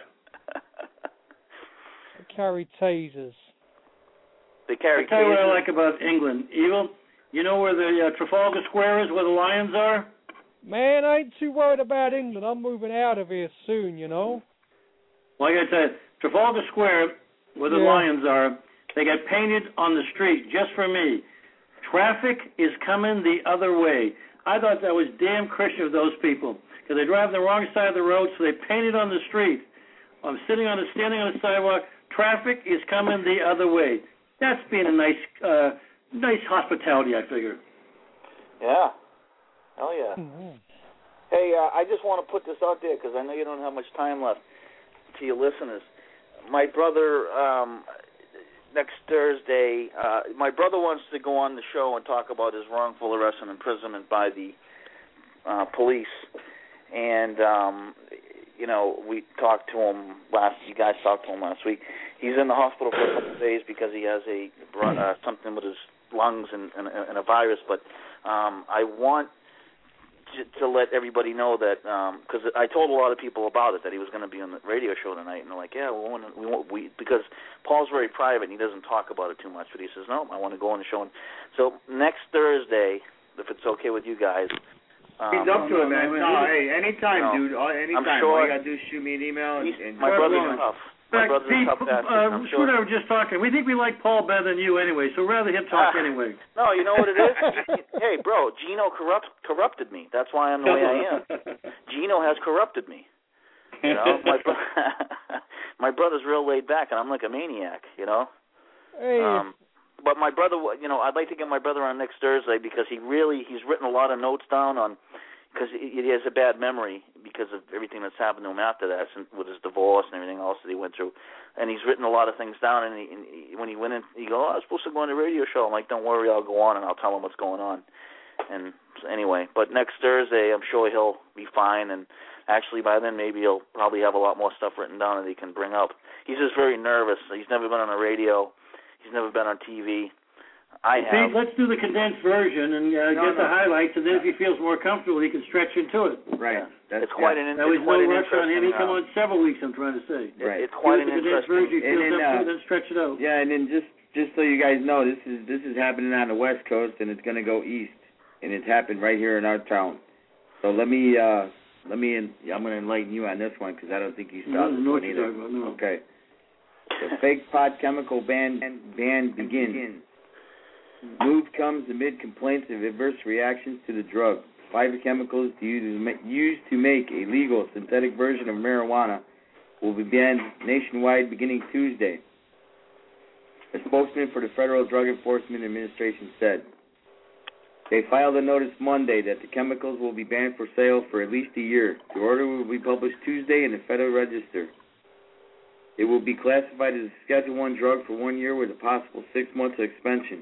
they carry tasers. They carry. I tell you what I tasers. like about England, Evil. You know where the Trafalgar Square is, where the lions are? Man, I ain't too worried about England. I'm moving out of here soon, you know. Well, I got to tell you, Trafalgar Square, where the lions are, they got painted on the street just for me. Traffic is coming the other way. I thought that was damn Christian of those people, because they drive on the wrong side of the road, so they painted on the street. I'm standing on the sidewalk. Traffic is coming the other way. That's being a nice hospitality, I figure. Yeah. Hell yeah. Mm-hmm. Hey, I just want to put this out there because I know you don't have much time left to your listeners. My brother, next Thursday, my brother wants to go on the show and talk about his wrongful arrest and imprisonment by the police. And, you know, we talked to him you guys talked to him last week. He's in the hospital for a couple of days because he has something with his lungs and a virus. But I want to let everybody know that, because I told a lot of people about it, that he was going to be on the radio show tonight, and they're like, yeah, we because Paul's very private and he doesn't talk about it too much, but he says, no, I want to go on the show. And so next Thursday, if it's okay with you guys. He's up to it, man. Hey, anytime, dude. Anytime. I'm sure. All you got to do is shoot me an email. And my brother's tough. My brother's Pete, tough bastard, I'm sure. Screwdriver just talking. We think we like Paul better than you anyway, so rather him talk anyway. No, you know what it is? Hey, bro, Gino corrupted me. That's why I'm the way I am. Gino has corrupted me. You know, my brother's real laid back, and I'm like a maniac. You know. Hey. But my brother, you know, I'd like to get my brother on next Thursday because he's written a lot of notes down on, because he has a bad memory because of everything that's happened to him after that, with his divorce and everything else that he went through. And he's written a lot of things down, and when he went in, he goes, I was supposed to go on the radio show. I'm like, don't worry, I'll go on and I'll tell him what's going on. And anyway, but next Thursday, I'm sure he'll be fine, and actually by then maybe he'll probably have a lot more stuff written down that he can bring up. He's just very nervous. He's never been on the radio. He's never been on TV. I have. Pete, let's do the condensed version and get the highlights, and then if he feels more comfortable, he can stretch into it. Right. It's quite an There was no rush on him. He interesting. come on several weeks, I'm trying to say. Right. It's quite an the condensed version, he interesting. feels up to, then stretch it out. Yeah, and then just so you guys know, this is happening on the West Coast, and it's going to go east, and it's happened right here in our town. So I'm going to enlighten you on this one because I don't think you saw this one either. No. Okay. The fake pot chemical ban begins. Move comes amid complaints of adverse reactions to the drug. 5 chemicals used to make a legal synthetic version of marijuana will be banned nationwide beginning Tuesday. A spokesman for the Federal Drug Enforcement Administration said they filed a notice Monday that the chemicals will be banned for sale for at least a year. The order will be published Tuesday in the Federal Register. It will be classified as a Schedule I drug for 1 year with a possible 6 months extension.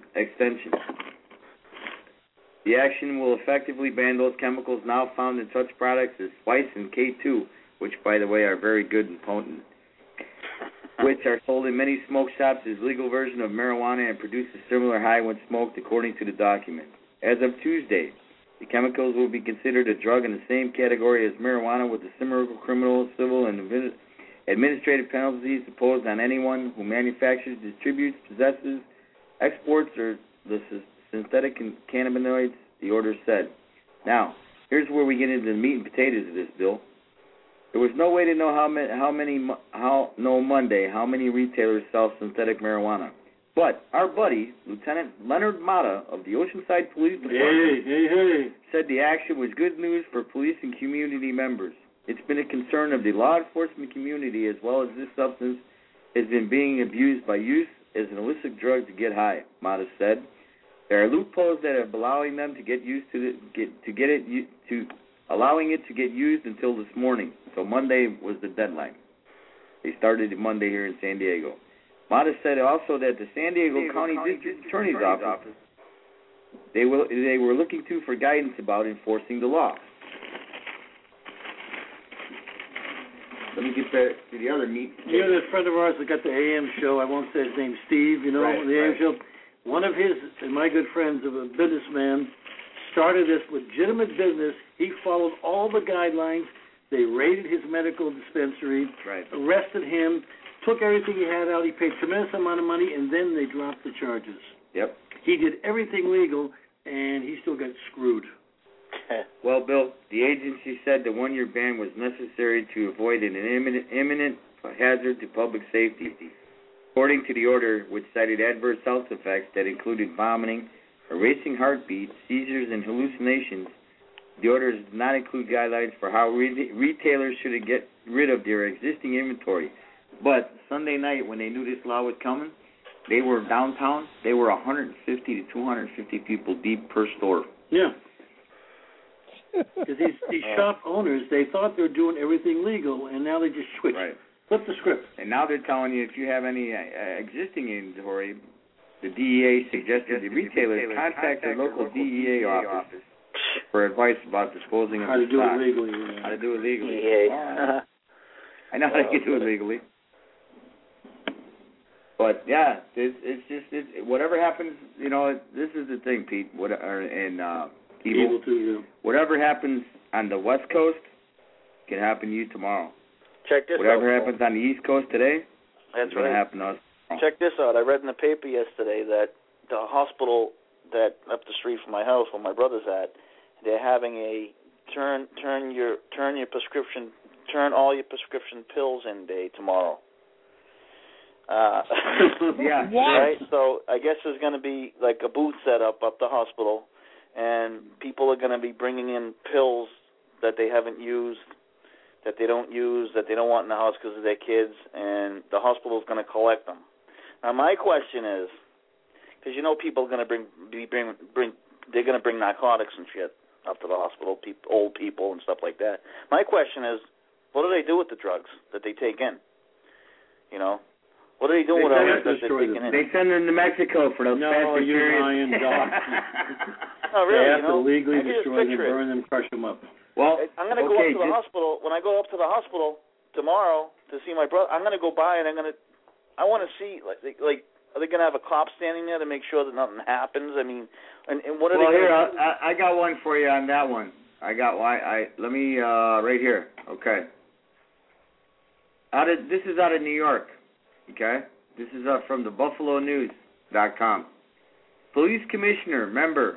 The action will effectively ban those chemicals now found in such products as Spice and K2, which, by the way, are very good and potent, which are sold in many smoke shops as legal version of marijuana and produce a similar high when smoked, according to the document. As of Tuesday, the chemicals will be considered a drug in the same category as marijuana with the similar criminal, civil, and administrative penalties imposed on anyone who manufactures, distributes, possesses, exports, or the synthetic cannabinoids, the order said. Now, here's where we get into the meat and potatoes of this bill. There was no way to know Monday how many retailers sell synthetic marijuana. But our buddy, Lieutenant Leonard Mata of the Oceanside Police Department, said the action was good news for police and community members. It's been a concern of the law enforcement community as well as this substance has been being abused by youth as an illicit drug to get high, Mata said. There are loopholes that are allowing them to get used allowing it to get used until this morning. So Monday was the deadline. They started it Monday here in San Diego. Mata said also that the San Diego County District Attorney's Office they were looking to for guidance about enforcing the law. let me get to the other meat. You know, this friend of ours that got the AM show, I won't say his name, Steve, you know, Right, the AM right. show. One of his and my good friends of a businessman started this legitimate business. He followed all the guidelines. They raided his medical dispensary, Right. arrested him, took everything he had out. He paid a tremendous amount of money, and then they dropped the charges. Yep. He did everything legal, and he still got screwed. Well, Bill, the agency said the one-year ban was necessary to avoid an imminent hazard to public safety. According to the order, which cited adverse health effects that included vomiting, a racing heartbeat, seizures, and hallucinations, the order does not include guidelines for how retailers should get rid of their existing inventory. But Sunday night, when they knew this law was coming, they were downtown. They were 150 to 250 people deep per store. Yeah. Because these shop owners, they thought they were doing everything legal, and now they just switched. Right. Flip the script. And now they're telling you if you have any existing inventory, the DEA suggested the retailers contact their local DEA office for advice about disposing of How to the do stock. it legally. Yeah. How to do it legally. Yeah. I know how to do it legally. But yeah, it's whatever happens. You know, this is the thing, Pete. Evil too. Yeah. Whatever happens on the West Coast can happen to you tomorrow. Check this out. Whatever happens on the East Coast today, That's is going to right. happen to us tomorrow. Check this out. I read in the paper yesterday that the hospital that up the street from my house where my brother's at, they're having a turn all your prescription pills in day tomorrow. Yeah. Right? So I guess there's going to be like a booth set up the hospital, and people are going to be bringing in pills that they haven't used, that they don't use, that they don't want in the house because of their kids, and the hospital's going to collect them. Now my question is, because you know people are going to bring they're going to bring narcotics and shit up to the hospital, old people and stuff like that. My question is, what do they do with the drugs that they take in? You know, what are they doing with all the stuff they're taking in? They send them to Mexico for those fast and you're furious. lying, Doc. Oh, really? They have You know, to legally I can just destroy them, picture it. burn them, crush them up. Well, I'm going to go up to the hospital. When I go up to the hospital tomorrow to see my brother, I'm going to go by and I want to see, like, are they going to have a cop standing there to make sure that nothing happens? I mean, and what are they here, going to do? I got one for you on that one. Let me, right here, okay. This is out of New York, okay? This is from the BuffaloNews.com. Police commission member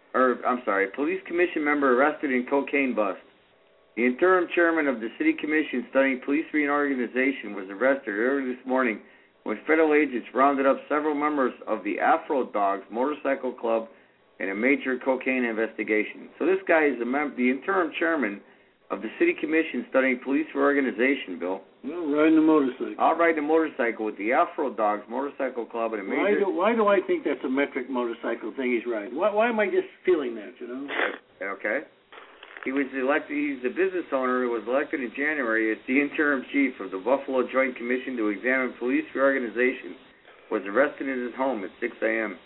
arrested in cocaine bust. The interim chairman of the city commission studying police reorganization was arrested early this morning when federal agents rounded up several members of the Afro Dogs motorcycle club in a major cocaine investigation. So this guy is the interim chairman of the city commission studying police reorganization, Bill. Well, riding a motorcycle. I'll ride a motorcycle with the Afro Dogs motorcycle club in a major... Why do I think that's a metric motorcycle thing he's riding? Why am I just feeling that, you know? Okay. He was elected. He's the business owner who was elected in January as the interim chief of the Buffalo Joint Commission to examine police reorganization. Was arrested in his home at 6 a.m.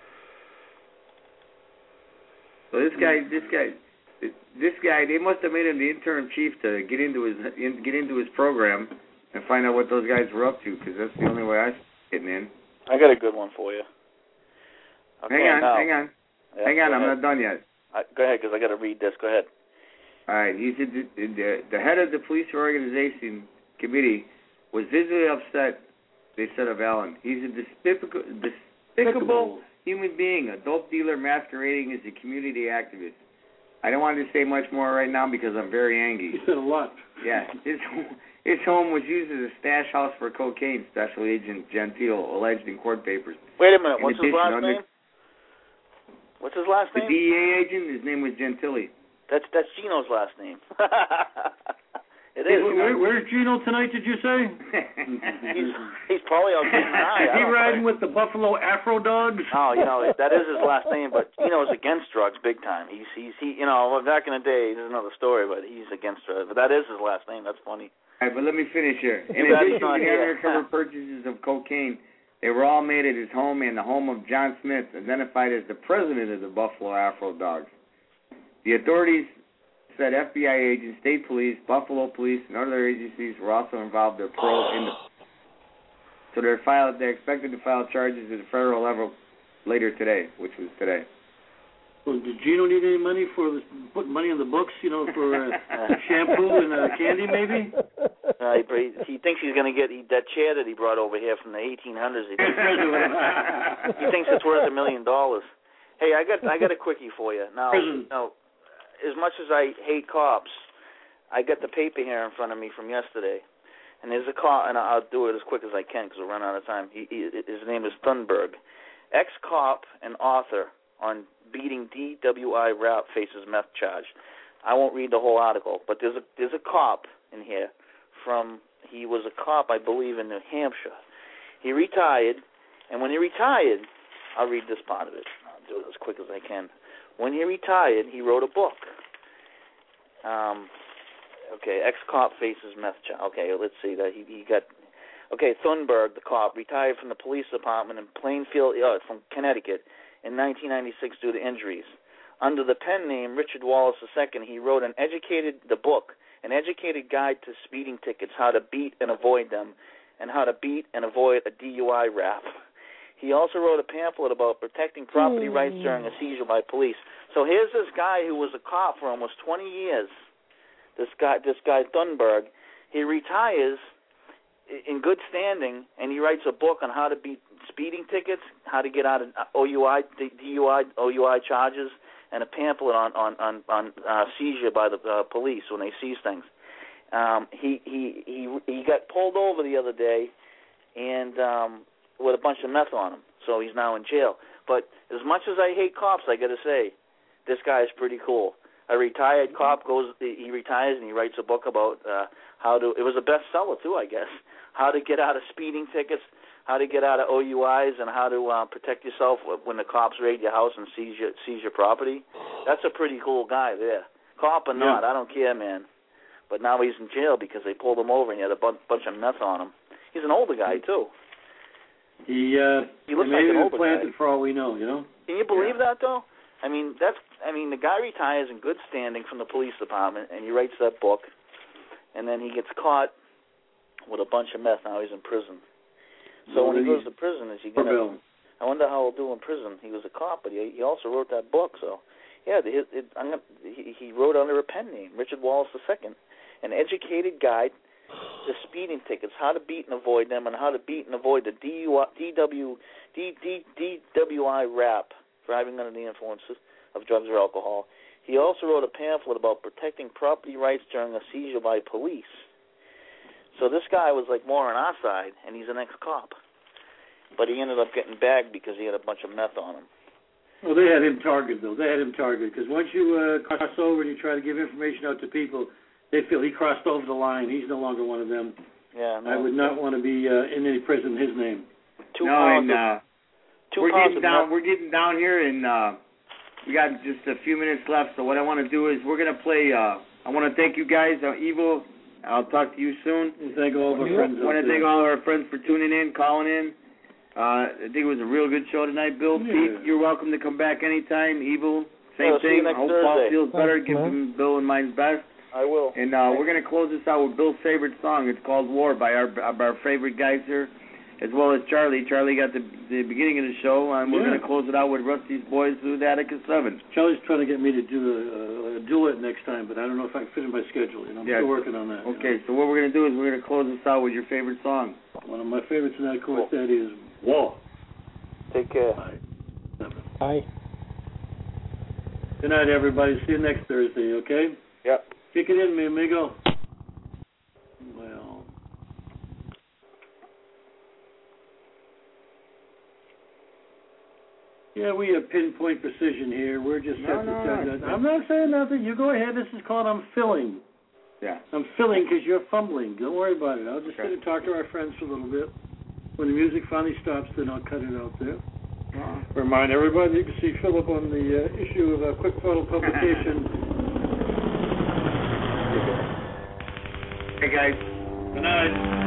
So this guy, they must have made him the interim chief to get into his program and find out what those guys were up to, because that's the only way I'm getting in. I got a good one for you. Okay, hang on. Yeah, I'm not done yet. Go ahead, because I got to read this. Go ahead. All right. He said the head of the police organization committee was visibly upset. They said of Allen, he's a despicable human being, a dope dealer masquerading as a community activist. I don't want to say much more right now because I'm very angry. He said a lot. Yeah. His home was used as a stash house for cocaine, Special Agent Gentile alleged in court papers. Wait a minute. What's his last name? What's his last name? The DEA agent, his name was Gentile. That's Gino's last name. It is. Where's Gino tonight, did you say? he's probably out getting high. Is he riding with the Buffalo Afro Dogs? Oh, that is his last name, but Gino's against drugs big time. He back in the day, there's another story, but he's against drugs. But that is his last name. That's funny. All right, but let me finish here. In addition to the undercover purchases of cocaine, they were all made at his home and the home of John Smith, identified as the president of the Buffalo Afro Dogs. The authorities said FBI agents, state police, Buffalo police, and other agencies were also involved in the So they're expected to file charges at the federal level later today, which was today. Well, did Gino need any money for putting money in the books, for shampoo and candy, maybe? He thinks he's going to get that chair that he brought over here from the 1800s. He thinks it's worth $1 million. Hey, I got a quickie for you. Now, as much as I hate cops, I got the paper here in front of me from yesterday, and there's a cop, and I'll do it as quick as I can because we'll run out of time. His name is Thunberg, ex-cop and author on beating DWI rap faces meth charge. I won't read the whole article, but there's a cop in here he was a cop, I believe, in New Hampshire. He retired, and when he retired, I'll read this part of it. I'll do it as quick as I can. When he retired, he wrote a book. Ex-cop faces meth charge. Okay, let's see that he got. Okay, Thunberg, the cop, retired from the police department in Plainfield, from Connecticut, in 1996 due to injuries. Under the pen name Richard Wallace II, he wrote An Educated Guide to Speeding Tickets, How to Beat and Avoid Them, and How to Beat and Avoid a DUI Rap. He also wrote a pamphlet about protecting property rights during a seizure by police. So here's this guy who was a cop for almost 20 years, this guy Thunberg. He retires in good standing, and he writes a book on how to beat speeding tickets, how to get out of DUI charges, and a pamphlet on seizure by the police when they seize things. He got pulled over the other day, and with a bunch of meth on him, so he's now in jail. But as much as I hate cops, I got to say, this guy is pretty cool. A retired cop he retires and he writes a book about how to. It was a bestseller too, I guess. How to get out of speeding tickets, how to get out of OUIs, and how to protect yourself when the cops raid your house and seize your property. That's a pretty cool guy there. Cop or not, I don't care, man. But now he's in jail because they pulled him over and he had a bunch of meth on him. He's an older guy too. He looks like an older planted guy. For all we know, Can you believe that though? The guy retires in good standing from the police department, and he writes that book, and then he gets caught with a bunch of meth. Now he's in prison. So when he goes to prison, is he gonna? I wonder how he'll do in prison. He was a cop, but he also wrote that book. So yeah, he wrote under a pen name, Richard Wallace II, An Educated Guide to Speeding Tickets, How to Beat and Avoid Them, and How to Beat and Avoid the DWI Rap, Driving Under the Influence of Drugs or Alcohol. He also wrote a pamphlet about protecting property rights during a seizure by police. So this guy was like more on our side, and he's an ex-cop. But he ended up getting bagged because he had a bunch of meth on him. Well, they had him targeted, though. They had him targeted because once you cross over and you try to give information out to people, they feel he crossed over the line. He's no longer one of them. Yeah, no. I would not want to be in any prison in his name. We're getting down here, and we got just a few minutes left. So what I want to do is we're gonna play. I want to thank you guys, Evil. I'll talk to you soon. Thank all of our friends. I want to thank all of our friends for tuning in, calling in. I think it was a real good show tonight, Bill. Yeah. Pete, you're welcome to come back anytime. Evil, same see you thing. I next hope Thursday. Paul feels better. Give him Bill and mine's best. I will. And we're going to close this out with Bill's favorite song. It's called War by our favorite guys here, as well as Charlie. Charlie got the beginning of the show, and we're going to close it out with Rusty's Boys through the Attica 7. Charlie's trying to get me to do a duet next time, but I don't know if I can fit in my schedule. I'm still working on that. Okay, so what we're going to do is we're going to close this out with your favorite song. One of my favorites in that, of course, that is War. Take care. Bye. Good night, everybody. See you next Thursday, okay? Yep. Kick it in, mi amigo. Well. Yeah, we have pinpoint precision here. We're just... I'm not saying nothing. You go ahead. This is called I'm filling. Yeah. I'm filling because you're fumbling. Don't worry about it. I'll just sit and talk to our friends for a little bit. When the music finally stops, then I'll cut it out there. Remind everybody you can see Philip on the issue of a Quick Photo publication. Hey, guys. Good night.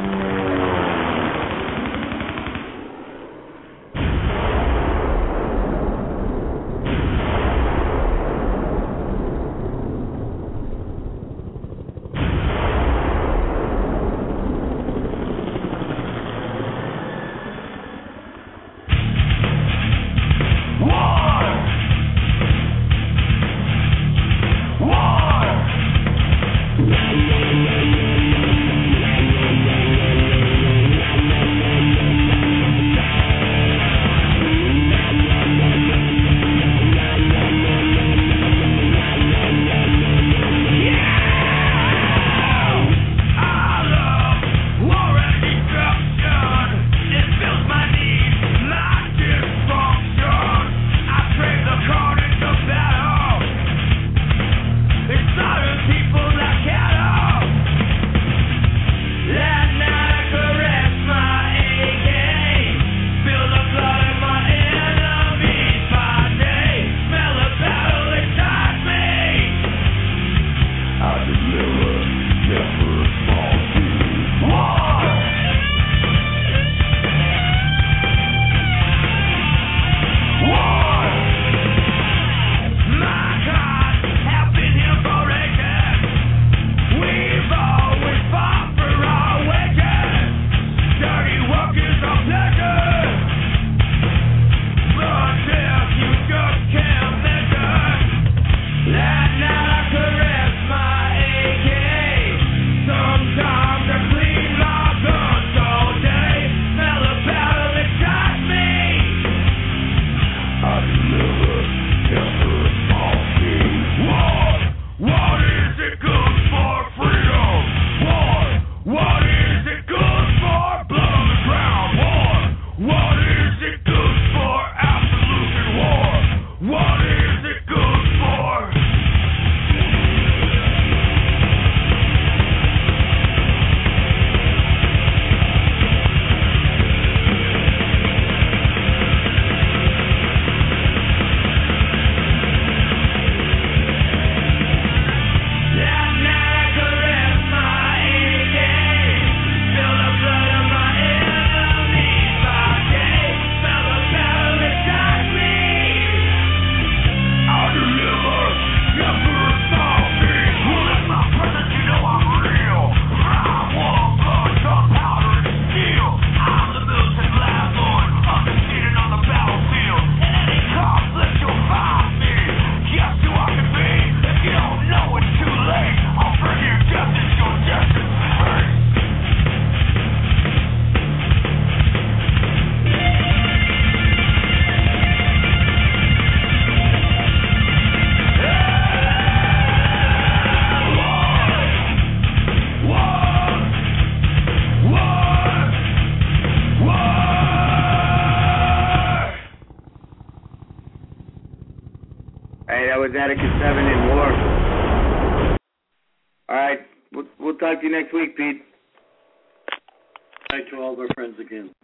Hey, that was Atticus 7 in war. All right, we'll talk to you next week, Pete. Thanks to all of our friends again.